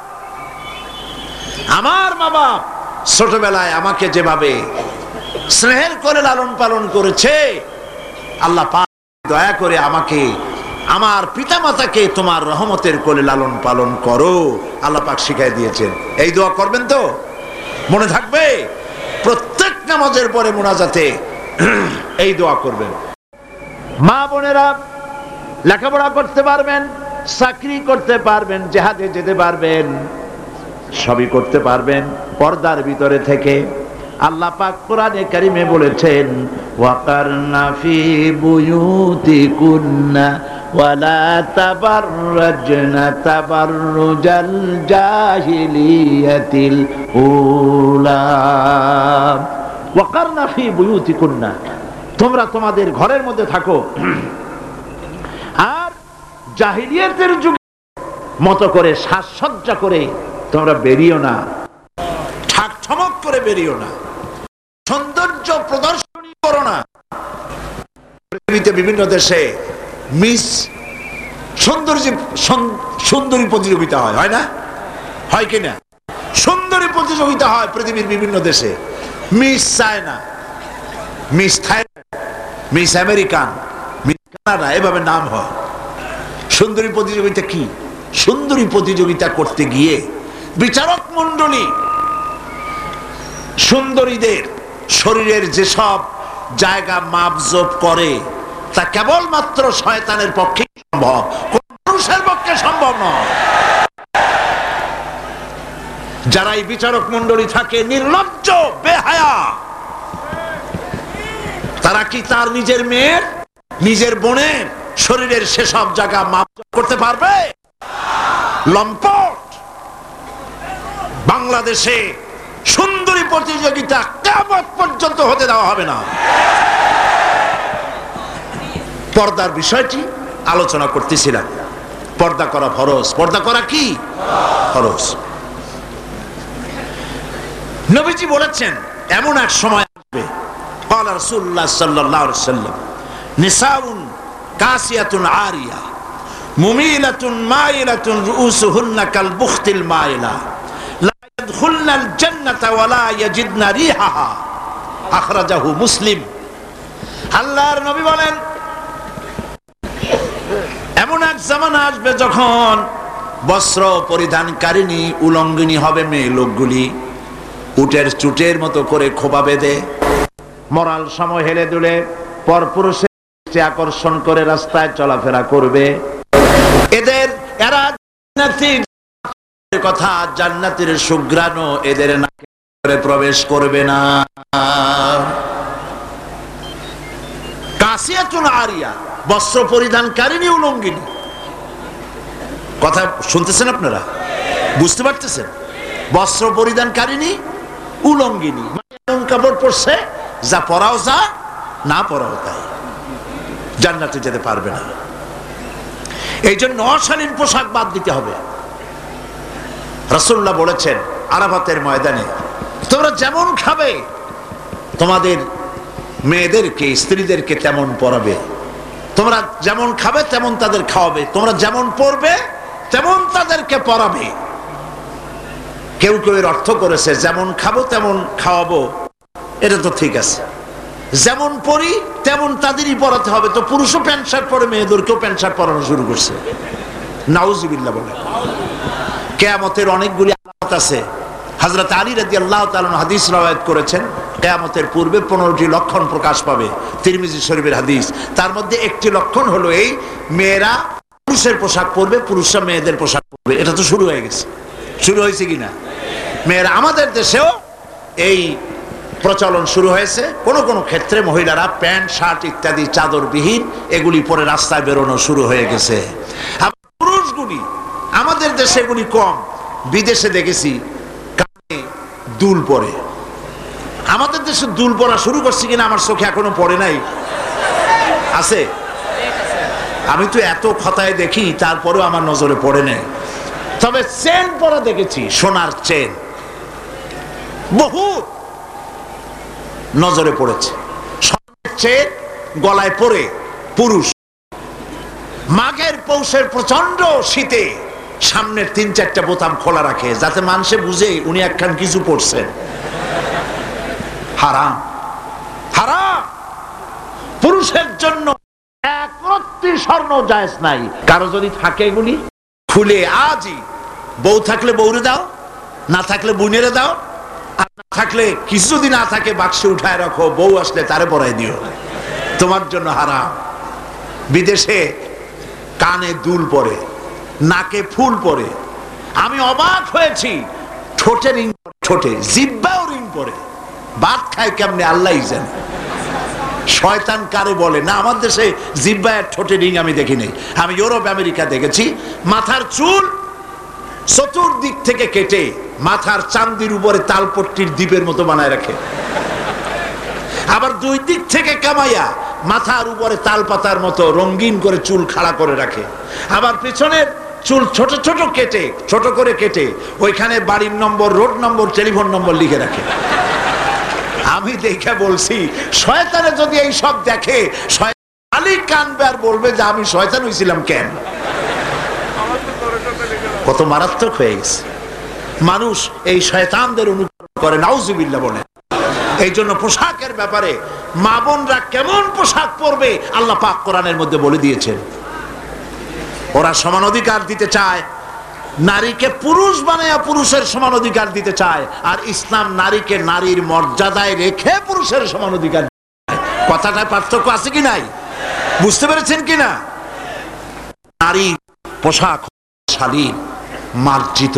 Speaker 1: আমার মা বাপ ছোটবেলায় আমাকে যেভাবে স্নেহের করে লালন পালন করেছে, আল্লাহ পাক দয়া করে আমাকে, আমার পিতামাতাকে তোমার রহমতের কোলে লালন পালন করো। আল্লাহ পাক শিখাই দিয়েছেন। এই দোয়া করবেন তো? মনে থাকবে? প্রত্যেক নামাজের পরে মুনাজাতে এই দোয়া করবেন। মা বোনেরা লেখাপড়া করতে পারবেন, চাকরি করতে পারবেন, জিহাদে যেতে পারবেন, সবই করতে পারবেন পর্দার ভিতরে থেকে। আল্লাহ পাক কোরআনে কারিমে বলেছেন, ওয়াকারনা ফি বুয়ুতিকুন্না ওয়ালা তাবাররাজনা তাবাররুজাল জাহিলিয়াতিল উলা। ওয়াকারনা ফি বুয়ুতিকুন্না, তোমরা তোমাদের ঘরের মধ্যে থাকো, আর জাহিলিয়াতের যুগে মতো করে সাজসজ্জা করে তোমরা বেরিও না, ঠাক ঠমক করে বেরিও না, সৌন্দর্য প্রদর্শনী করো না। পৃথিবীতে বিভিন্ন দেশে মিস সুন্দরী সুন্দরী প্রতিযোগিতা হয়, হয় না? হয় কিনা? সুন্দরী প্রতিযোগিতা হয় পৃথিবীর বিভিন্ন দেশে। Miss China, Miss Thailand, Miss American, Miss না, এভাবে নাম হয়। সুন্দরী প্রতিযোগিতা কি? সুন্দরী প্রতিযোগিতা করতে গিয়ে বিচারক মণ্ডলী সুন্দরীদের শরীরের যেসব জায়গা মাপজোপ করে তা কেবলমাত্র শয়তানের পক্ষে সম্ভব, কোন মানুষের পক্ষে সম্ভব নয়। যারা এই বিচারক মণ্ডলী থাকে নির্লজ্জ বেহায়া, তারা কি তার নিজের মেয়ের নিজের বোনের শরীরের সেসব জায়গা মাপ করতে পারবে? লম্পট। বাংলাদেশে সুন্দরী প্রতিযোগিতা কিয়ামত পর্যন্ত হতে দেওয়া হবে না। পর্দার বিষয়টি আলোচনা করতেছিলাম। পর্দা করা ফরজ। পর্দা করা কি ফরজ? নবীজি বলেছেন এমন এক সময় আসবে, قال رسول الله صلى الله عليه وسلم نساء كاسية عارية مميلة مائلة رؤوسهن كالبخت المائلة لا يدخلن الجنة ولا يجدن ريحها أخرجه مسلم। আল্লাহর নবী বলেন এমন এক জামানা আসবে যখন বস্ত্র পরিধানকারিণী উলঙ্গিনী হবে মেয়ে লোকগুলি, উটের চুটের মতো করে খোপা বেঁধে মরাল সময় হেলে দুলে পরপুরুষের দৃষ্টি আকর্ষণ করে রাস্তায় চলাফেরা করবে। এদের এরা জান্নাতীর কথা, জান্নাতের সুঘ্রাণ এদের নাকে করে প্রবেশ করবে না। কাসিয়াতুন আরিয়া, বস্ত্র পরিধানকারিণী উলঙ্গিনী। কথা শুনতেছেন আপনারা? বুঝতে পারতেছেন? বস্ত্র পরিধানকারিণী উলঙ্গিনী, এমন কাপড় পরছে যা পরাও যা, না পরাও তাই, জান্নাতে যেতে পারবে না। এই জন্য অশালীন পোশাক বাদ দিতে হবে। রাসূলুল্লাহ বলেছেন আরাফাতের ময়দানে, তোমরা যেমন খাবে তোমাদের মেয়েদেরকে স্ত্রীদেরকে তেমন পরাবে, তোমরা যেমন খাবে তেমন তাদের খাওয়াবে, তোমরা যেমন পরবে তেমন তাদেরকে পরাবে। কেউ কেউ এর অর্থ করেছে যেমন খাবো তেমন খাওয়াবো, এটা তো ঠিক আছে, যেমন পরি তেমন তাদেরই পরাতে হবে। তো পুরুষও প্যান্ট শার্ট পরে মেয়েদেরকেও প্যান্ট শার্ট পরানো শুরু করছে। নাউজুবিল্লাহ বলে। কিয়ামতের অনেকগুলি আলামত আছে। হযরত আলী রাদিয়াল্লাহু তাআলা হাদিস রওয়ায়াত করেছেন কিয়ামতের পূর্বে পনেরোটি লক্ষণ প্রকাশ পাবে, তিরমিজি শরীফের হাদিস। তার মধ্যে একটি লক্ষণ হলো এই, মেয়েরা পুরুষের পোশাক পরবে, পুরুষরা মেয়েদের পোশাক পরবে। এটা তো শুরু হয়ে গেছে। শুরু হয়েছে কিনা? মেয়েরা, আমাদের দেশেও এই প্রচলন শুরু হয়েছে। কোন কোন ক্ষেত্রে মহিলারা প্যান্ট শার্ট ইত্যাদি চাদরবিহীন এগুলি পরে রাস্তায় বেরোনো শুরু হয়ে গেছে। পুরুষগুলি আমাদের দেশে এগুলি কম, বিদেশে দেখেছি কানে দুল পরে। আমাদের দেশে দুল পরা শুরু করছে কিনা আমার চোখে এখনো পড়ে নাই। আছে? আমি তো এত খতায় দেখি, তারপরেও আমার নজরে পড়ে নাই। তবে চেন পরা দেখেছি, সোনার চেন বহুত নজরে পড়েছে। সোনার চেন গলায় পরে পুরুষ মাঘের পৌষের প্রচন্ড শীতে সামনের তিন চারটা বোতাম খোলা রাখে, যাতে মানুষে বুঝে উনি একখান কিছু পড়ছেন। হারাম, হারাম। পুরুষের জন্য এক রত্তি স্বর্ণ জায়েজ নাই। কারো যদি থাকে এগুলি খুলে আজই, বউ থাকলে বউরে দাও, না থাকলে বুনেরে দাও, আর না থাকলে কিছু যদি না থাকে বাক্সে উঠায় রাখো, বউ আসলে তারে পরাই দিও, তোমার জন্য হারাম। বিদেশে কানে দুল পরে, নাকে ফুল পরে। আমি অবাক হয়েছি, ঠোঁটে রিং, ঠোঁটে জিহ্বাও রিং পরে। ভাত খায় কেমনে আল্লাহই জানে। শয়তান কারে বলে না, আমার দেশে জিহ্বায় ঠোঁটে রিং আমি দেখি নাই। আমি ইউরোপ আমেরিকা দেখেছি, মাথার চুল চতুর্দিক থেকে কেটে মাথার চান্দির উপরে তালপট্টির দ্বীপের মতো বানায় রাখে, আবার দুই দিক থেকে কামাইয়া মাথার উপরে তাল পাতার মতো রঙিন করে চুল খাড়া করে রাখে, আবার পেছনের চুল ছোট ছোট কেটে ছোট করে কেটে ওইখানে বাড়ির নম্বর, রোড নম্বর, টেলিফোন নম্বর লিখে রাখে। আমি দেখে বলছি, শয়তানে যদি এই সব দেখে খালি কানবে আর বলবে যে আমি শয়তান হয়েছিলাম কেন। কত মারাত্মক হয়ে গেছে। মানুষ এই শয়তানদের অনুকরণ করে, নাউজুবিল্লাহ বলে। এই জন্য পোশাকের ব্যাপারে মা বোনরা কেমন পোশাক পরবে আল্লাহ পাক কোরআনের মধ্যে বলে দিয়েছেন। ওরা সমান অধিকার দিতে চায়, নারীকে পুরুষ বানায়া পুরুষের সমান অধিকার দিতে চায়, আর ইসলাম নারীকে নারীর মর্যাদায় রেখে পুরুষের সমান অধিকার দিতে চায়। কথাটায় পার্থক্য আছে কি নাই? বুঝতে পেরেছেন কিনা? নারী পোশাক শালীন, মার্জিত।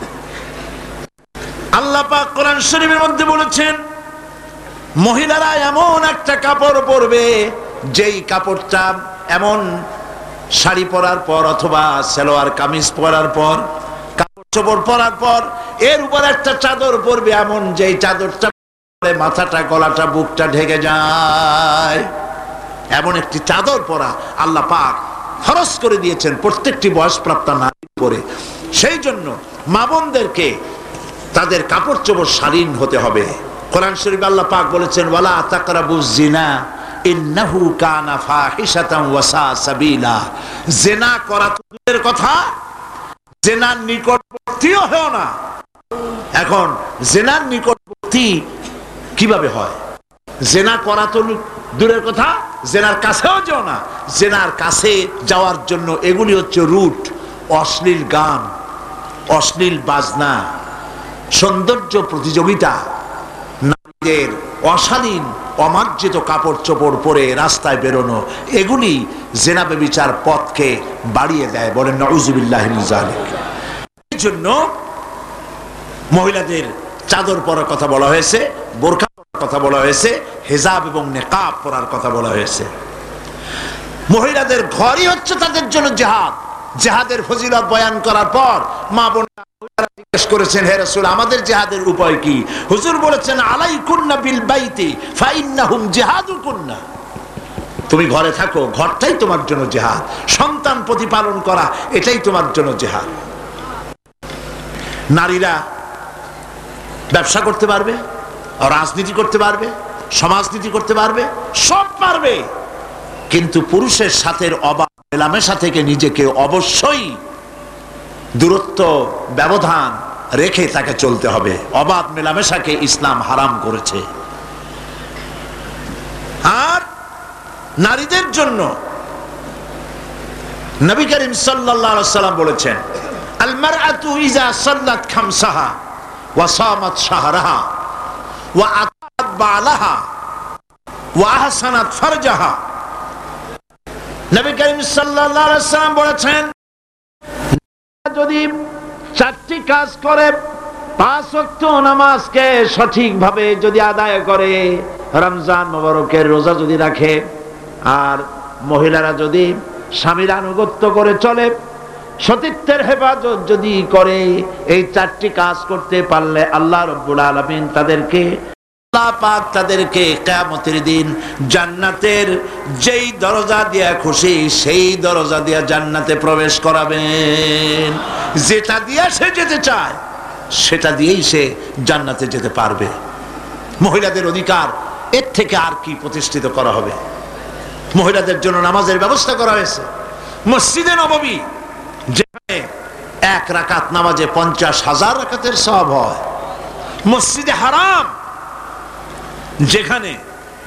Speaker 1: আল্লাহ পাক কোরআন শরীফের মধ্যে বলেছেন মহিলারা এমন একটা কাপড় পরবে যেই কাপড়টা এমন শাড়ি পরার পর অথবা সালোয়ার কামিজ পরার পর কাপড় চোপড় পরার পর এর উপর একটা চাদর পরবে এমন যেই চাদরটা মাথাটা গলাটা বুকটা ঢেকে যায়, এমন একটি চাদর পরা আল্লাহ পাক ফরজ করে দিয়েছেন প্রত্যেকটি বয়সপ্রাপ্ত নারীর উপরে। সেই জন্য মা বোনদেরকে তাদের কাপড় চোপড় শালীন হতে হবে। কোরআন শরীফে আল্লাহ পাক বলেছেন ওয়ালা তাকরাবুজ জিনা ইন্নাহু কানা ফাহিশাতান ওয়া সা সাবিলা। জিনা করা তো দূরের কথা, জিনার নিকটবর্তীও হয় না। এখন জিনার নিকটবর্তী কিভাবে হয়? জিনা করা তো দূরের কথা, জিনার কাছেও যাও না। জিনার কাছে যাওয়ার জন্য এগুলি হচ্ছে রুট, অশ্লীল গান, অশ্লীল বাজনা, সৌন্দর্য প্রতিযোগিতা, নারীদের অশালীন অমার্জিত কাপড় চোপড় পরে রাস্তায় বেরোনো, এগুলি জিনা ব্যভিচার পথকে বাড়িয়ে দেয়। বলেন নাউযুবিল্লাহি মিন যালিক। এই জন্য মহিলাদের চাদর পরার কথা বলা হয়েছে, বোরকা পরার কথা বলা হয়েছে, হিজাব এবং নিকাব পরার কথা বলা হয়েছে। মহিলাদের ঘরই হচ্ছে তাদের জন্য জিহাদ। জিহাদের ফজিলত বয়ান করার পর মা বোনরা জিজ্ঞেস করেছেন হে রাসূল আমাদের জিহাদের উপায় কি? হুজুর বলেছেন আলাইকুন্না বিল বাইতি ফাইন্নাহুম জিহাদুকুন্না। তুমি ঘরে থাকো, ঘরটাই তোমার জন্য জিহাদ। সন্তান প্রতিপালন করা এটাই তোমার জন্য জিহাদ। নারীরা ব্যবসা করতে পারবে, রাজনীতি করতে পারবে, সমাজনীতি করতে পারবে, সব পারবে, কিন্তু পুরুষের সাথে অবাধ মেলামেশা থেকে নিজেকে অবশ্যই দূরত্ব ব্যবধান রেখে তাকে চলতে হবে। অবাধ মেলামেশাকে ইসলাম হারাম করেছে। আর নারীদের জন্য নবী করিম সাল্লাল্লাহু আলাইহি ওয়াসাল্লাম বলেছেন আল মারআতু ইযা সাল্লাত খামসাহা ওয়া সামাত শাহরাহা ওয়া আতাত বালাহা ওয়া আহসানাত ফারজাহা। নবী করিম সাল্লাল্লাহু আলাইহি ওয়াসাল্লাম বলেছেন যদি চারটি কাজ করে, পাঁচ ওয়াক্ত নামাজকে সঠিকভাবে যদি আদায় করে, রমজান মোবারকের রোজা যদি রাখে, আর মহিলারা যদি স্বামীর আনুগত্য করে চলে, সতীত্বের হেফাজত যদি করে, এই চারটি কাজ করতে পারলে আল্লাহ রাব্বুল আলামিন তাদেরকে আল্লাহ পাক তাদেরকে কিয়ামতের দিন জান্নাতের যেই দরজা দিয়া খুশি সেই দরজা দিয়া জান্নাতে প্রবেশ করাবেন। যেটা দিয়া সে যেতে চায় সেটা দিয়েই সে জান্নাতে যেতে পারবে। মহিলাদের অধিকার এর থেকে আর কি প্রতিষ্ঠিত করা হবে? মহিলাদের জন্য নামাজের ব্যবস্থা করা হয়েছে। মসজিদে নববী যেখানে এক রাকাত নামাজে পঞ্চাশ হাজার রাকাতের সওয়াব হয়, মসজিদে হারাম যেখানে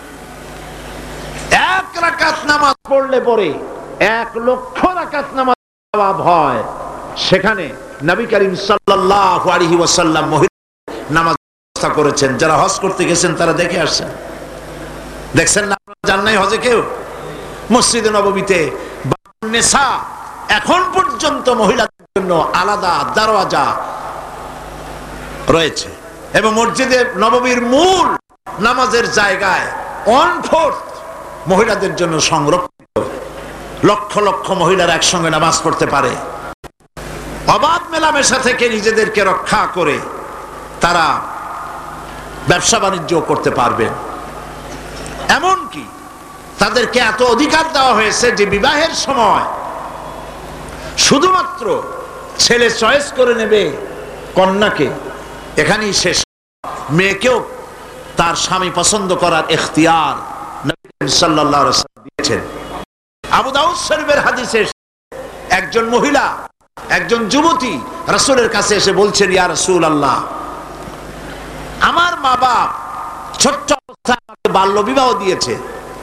Speaker 1: এক রাকাত নামাজ পড়লে পরে এক লক্ষ রাকাত নামাজ সওয়াব হয়, সেখানে নবী করিম সাল্লাল্লাহু আলাইহি ওয়াসাল্লাম মহিলা নামাজ ব্যবস্থা করেছেন। যারা হজ করতে গেছেন তারা দেখে আসছেন, দেখছেন না? আপনারা জান নাই হজে কেউ? মসজিদে নববীতে নেশা এখন পর্যন্ত মহিলাদের জন্য আলাদা দরওয়াজা রয়েছে, এবং মসজিদে নববীর মূল নামাজের জায়গায় ওয়ান ফোর্থ মহিলাদের জন্য সংরক্ষিত। লক্ষ লক্ষ মহিলারা একসঙ্গে নামাজ পড়তে পারে। অবাধ মেলামেশা থেকে নিজেদেরকে রক্ষা করে তারা ব্যবসা বাণিজ্য করতে পারবেন। এমনকি তাদেরকে এত অধিকার দেওয়া হয়েছে যে বিবাহের সময় শুধুমাত্র ছেলে চয়েস করে নেবে কন্যাকে, এখানেই শেষ। মেয়েকেও তার স্বামী পছন্দ করার ইখতিয়ার নবী সাল্লাল্লাহু আলাইহি ওয়াসাল্লাম দিয়েছেন। আবু দাউদ শরীফের হাদিসে একজন মহিলা, একজন যুবতী রাসূলের কাছে এসে বলছেন, ইয়া রাসূলুল্লাহ, আমার মা বাপ ছোট্ট অবস্থায় আমাকে বাল্য বিবাহ দিয়েছে,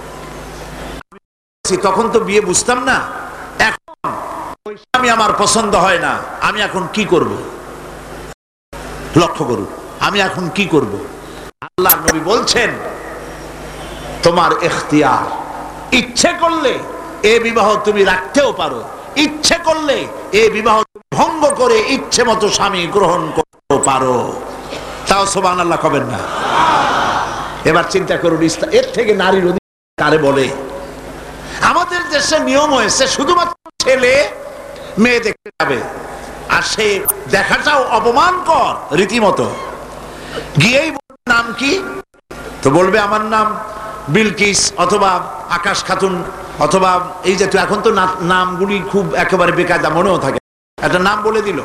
Speaker 1: তখন তো বিয়ে বুঝতাম না, এখন ওই স্বামী আমার পছন্দ হয় না, আমি এখন কি করব? লক্ষ্য করুন, আমি এখন কি করব? আল্লাহর নবী বলছেন তোমার ইখতিয়ার, ইচ্ছে করলে এ বিবাহ তুমি রাখতেও পারো, ইচ্ছে করলে এ বিবাহ ভঙ্গ করে ইচ্ছে মতো স্বামী গ্রহণ করতে পারো। তাও সুবহানাল্লাহ কবেন না? এবার চিন্তা করুন, এর থেকে নারীর অধিকার কারে বলে? আমাদের দেশে নিয়ম হয়েছে শুধুমাত্র ছেলে মেয়ে দেখতে যাবে, আর সে দেখাটাও অপমানকর রীতিমতো। গিয়েই নাম কি? তো বলবে আমার নাম বিলকিস অথবা আকাশ খাতুন অথবা এই জাতীয়, এখন তো নামগুলি খুব একেবারে বেকায়দা মনেও থাকে, একটা নাম বলে দিল।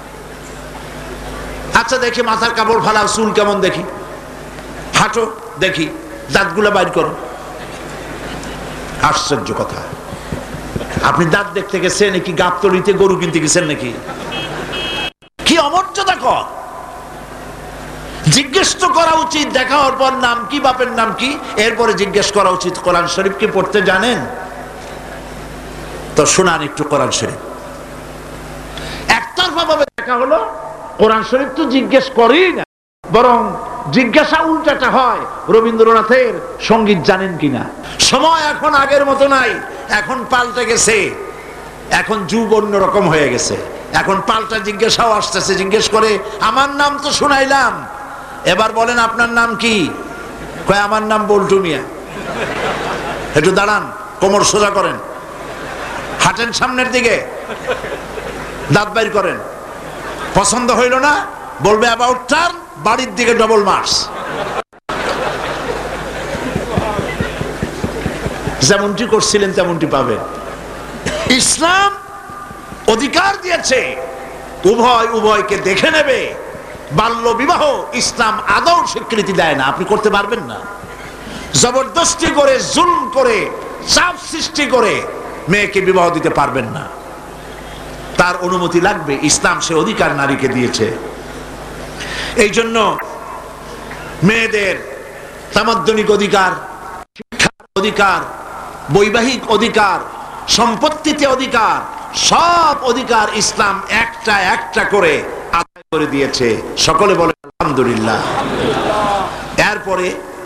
Speaker 1: আচ্ছা দেখি মাথার কাপড় ফালাও, চুল কেমন দেখি, হাঁটো দেখি, দাঁতগুলো বাইর করো। আশ্চর্য কথা, আপনি দাঁত দেখতে গেছেন নাকি গাবতলিতে গরু কিনতে গেছেন নাকি? কি অমর্যাদা কর! জিজ্ঞেস তো করা উচিত, দেখা হওয়ার পর নাম কি, বাপের নাম কি, এরপরে জিজ্ঞেস করা উচিত কোরআন শরীফ কি পড়তে জানেন? তো শোনান একটু কোরআন শরীফ। একতরফা ভাবে দেখা হলো, কোরআন শরীফ তো জিজ্ঞেস করেই না, বরং জিজ্ঞাসা উল্টাটা হয় রবীন্দ্রনাথের সঙ্গীত জানেন কিনা। সময় এখন আগের মতো নাই, এখন পাল্টে গেছে, এখন যুগ অন্যরকম হয়ে গেছে, এখন পাল্টা জিজ্ঞাসাও আসতেছে। জিজ্ঞেস করে আমার নাম তো শুনাইলাম, এবার বলেন আপনার নাম কি? কয় আমার নাম বল্টু মিয়া। একটু দাঁড়ান, কোমর সোজা করেন, হাঁটেন সামনের দিকে, দাঁত বাইর করেন। পছন্দ হইল না, বলবে অ্যাবাউট টার্ন, বাড়ির দিকে ডবল মার্চ। যেমনটি করছিলেন তেমনটি পাবেন। ইসলাম অধিকার দিয়েছে উভয় উভয়কে দেখে নেবে। বাল্য বিবাহ ইসলাম আদৌ স্বীকৃতি দেয় না, আপনি করতে পারবেন না। জবরদস্তি করে, জুলম করে, চাপ সৃষ্টি করে মেয়েকে বিবাহ দিতে পারবেন না, তার অনুমতি লাগবে। ইসলাম সে অধিকার নারীকে দিয়েছে। এই জন্য মেয়েদের তামাদ্দনিক অধিকার, শিক্ষার অধিকার, বৈবাহিক অধিকার, সম্পত্তিতে অধিকার, সব অধিকার ইসলাম একটা একটা করে আদায় করে দিয়েছে। সকলে বলে আলহামদুলিল্লাহ। এরপরে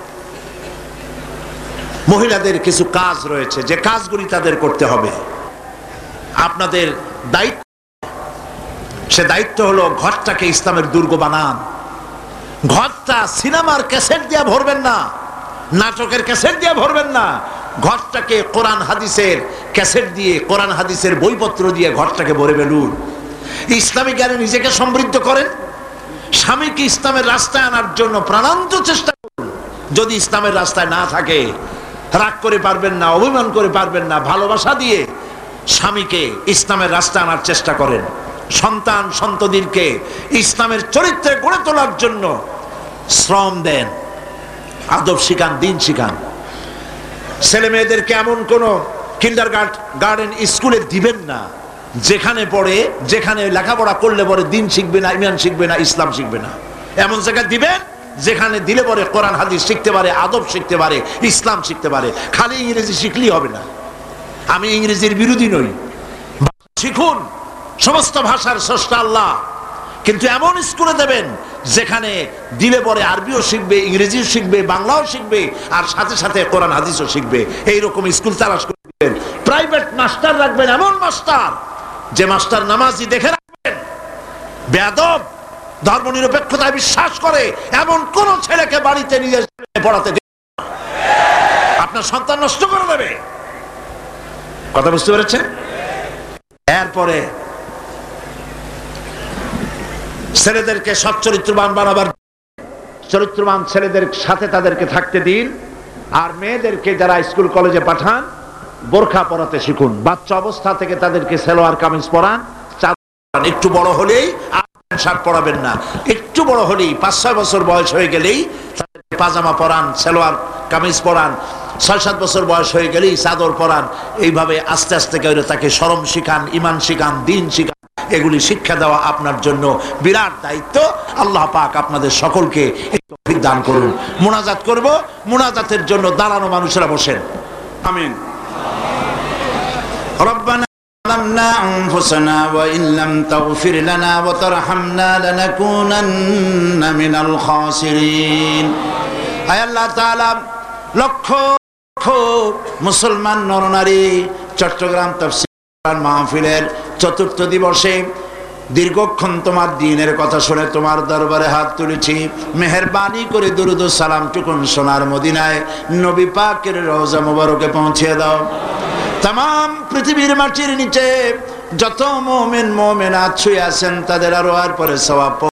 Speaker 1: মহিলাদের কিছু কাজ রয়েছে, যে কাজগুলি তাদের করতে হবে। আপনাদের দায়িত্ব, সে দায়িত্ব হলো ঘরটাকে ইসলামের দুর্গ বানান। ঘরটা সিনেমার ক্যাসেট দিয়ে ভরবেন না, নাটকের ক্যাসেট দিয়ে ভরবেন না। ঘরটাকে কোরআন হাদিসের ক্যাসেট দিয়ে, কোরআন হাদিসের বইপত্র দিয়ে ঘরটাকে ভরে ফেলুন। ইসলামী জ্ঞানে নিজেকে সমৃদ্ধ করেন। স্বামীকে ইসলামের রাস্তায় আনার জন্য প্রাণান্ত চেষ্টা করুন। যদি ইসলামের রাস্তায় না থাকে, রাগ করে পারবেন না, অভিমান করে পারবেন না, ভালোবাসা দিয়ে স্বামীকে ইসলামের রাস্তায় আনার চেষ্টা করেন। সন্তান সন্ততিকে ইসলামের চরিত্রে গড়ে তোলার জন্য শ্রম দেন, আদব শিখান, দিন শিখান। ছেলে মেয়েদেরকে এমন কোন কিন্ডার গার্ডেন স্কুলে দিবেন না যেখানে পড়ে, যেখানে লেখাপড়া করলে পরে দিন শিখবে না, ইমান শিখবে না, ইসলাম শিখবে না। এমন জায়গায় দিবেন যেখানে দিলে পরে কোরআন হাদিস শিখতে পারে, আদব শিখতে পারে, ইসলাম শিখতে পারে। খালি ইংরেজি শিখলেই হবে না। আমি ইংরেজির বিরোধী নই, শিখুন, সমস্ত ভাষার স্রষ্টা আল্লাহ, কিন্তু এমন স্কুলে দেবেন যেখানে দিলে পরে আরবিও শিখবে, ইংরেজিও শিখবে, বাংলাও শিখবে, আর সাথে সাথে কোরআন হাদিসও শিখবে। এইরকম স্কুল তালাশ করে দিবেন। প্রাইভেট মাস্টার রাখবেন, এমন মাস্টার যে মাস্টার নামাজি দেখে রাখবেন, বেয়াদব, ধর্ম নিরপেক্ষতায় বিশ্বাস করে এমন কোন ছেলেকে বাড়িতে নিয়ে পড়াতে দিবেন না। আপনার সন্তান নষ্ট করে দেবে। কথা বুঝতে পেরেছেন? এরপরে ছেলেদেরকে সৎ চরিত্রবান বানাবার, চরিত্রবান ছেলেদের সাথে তাদেরকে থাকতে দিন। আর মেয়েদেরকে যারা স্কুল কলেজে পাঠান, বোরখা পরাতে শিখুন। বাচ্চা অবস্থা থেকে তাদেরকে সালোয়ার কামিজ পরান। একটু বড় হলেই শার্ট পরাবেন না, একটু বড় হলেই, পাঁচ ছয় বছর বয়স হয়ে গেলেই তাদেরকে পাজামা পরান, সালোয়ার কামিজ পরান। ছয় সাত বছর বয়স হয়ে গেলেই চাদর পরান। এইভাবে আস্তে আস্তে করে তাকে শরম শিখান, ইমান শিখান, দিন শিখান। এগুলি শিক্ষা দেওয়া আপনার জন্য বিরাট দায়িত্ব। আল্লাহ পাক আপনাদের সকলকে দান করুন। মুনাজাত করব, মুনাজাতের জন্য দাঁড়ানো মানুষেরা বসেন। আমিন। রব্বানা ظلمنا أنفسنا وإن لم تغفر لنا وترحمنا لنكونن من الخاسرين। আয় আল্লাহ তাআলা, লক্ষ লক্ষ মুসলমান নরনারী চট্টগ্রাম তাফসীর মাহফিলের চতুর্থ দিবসে দীর্ঘক্ষণ তোমার দ্বীনের কথা শুনে তোমার দরবারে হাত তুলেছি। মেহেরবানি করে দুরূদ ও সালাম টুকুন সোনার মদিনায় নবী পাকের রওজা মুবারকে পৌঁছে দাও। तमाम পৃথিবীর মাটির নিচে যত মুমিন মুমিনাত শুয়ে আছেন তাদের আরো আর পরে সওয়াব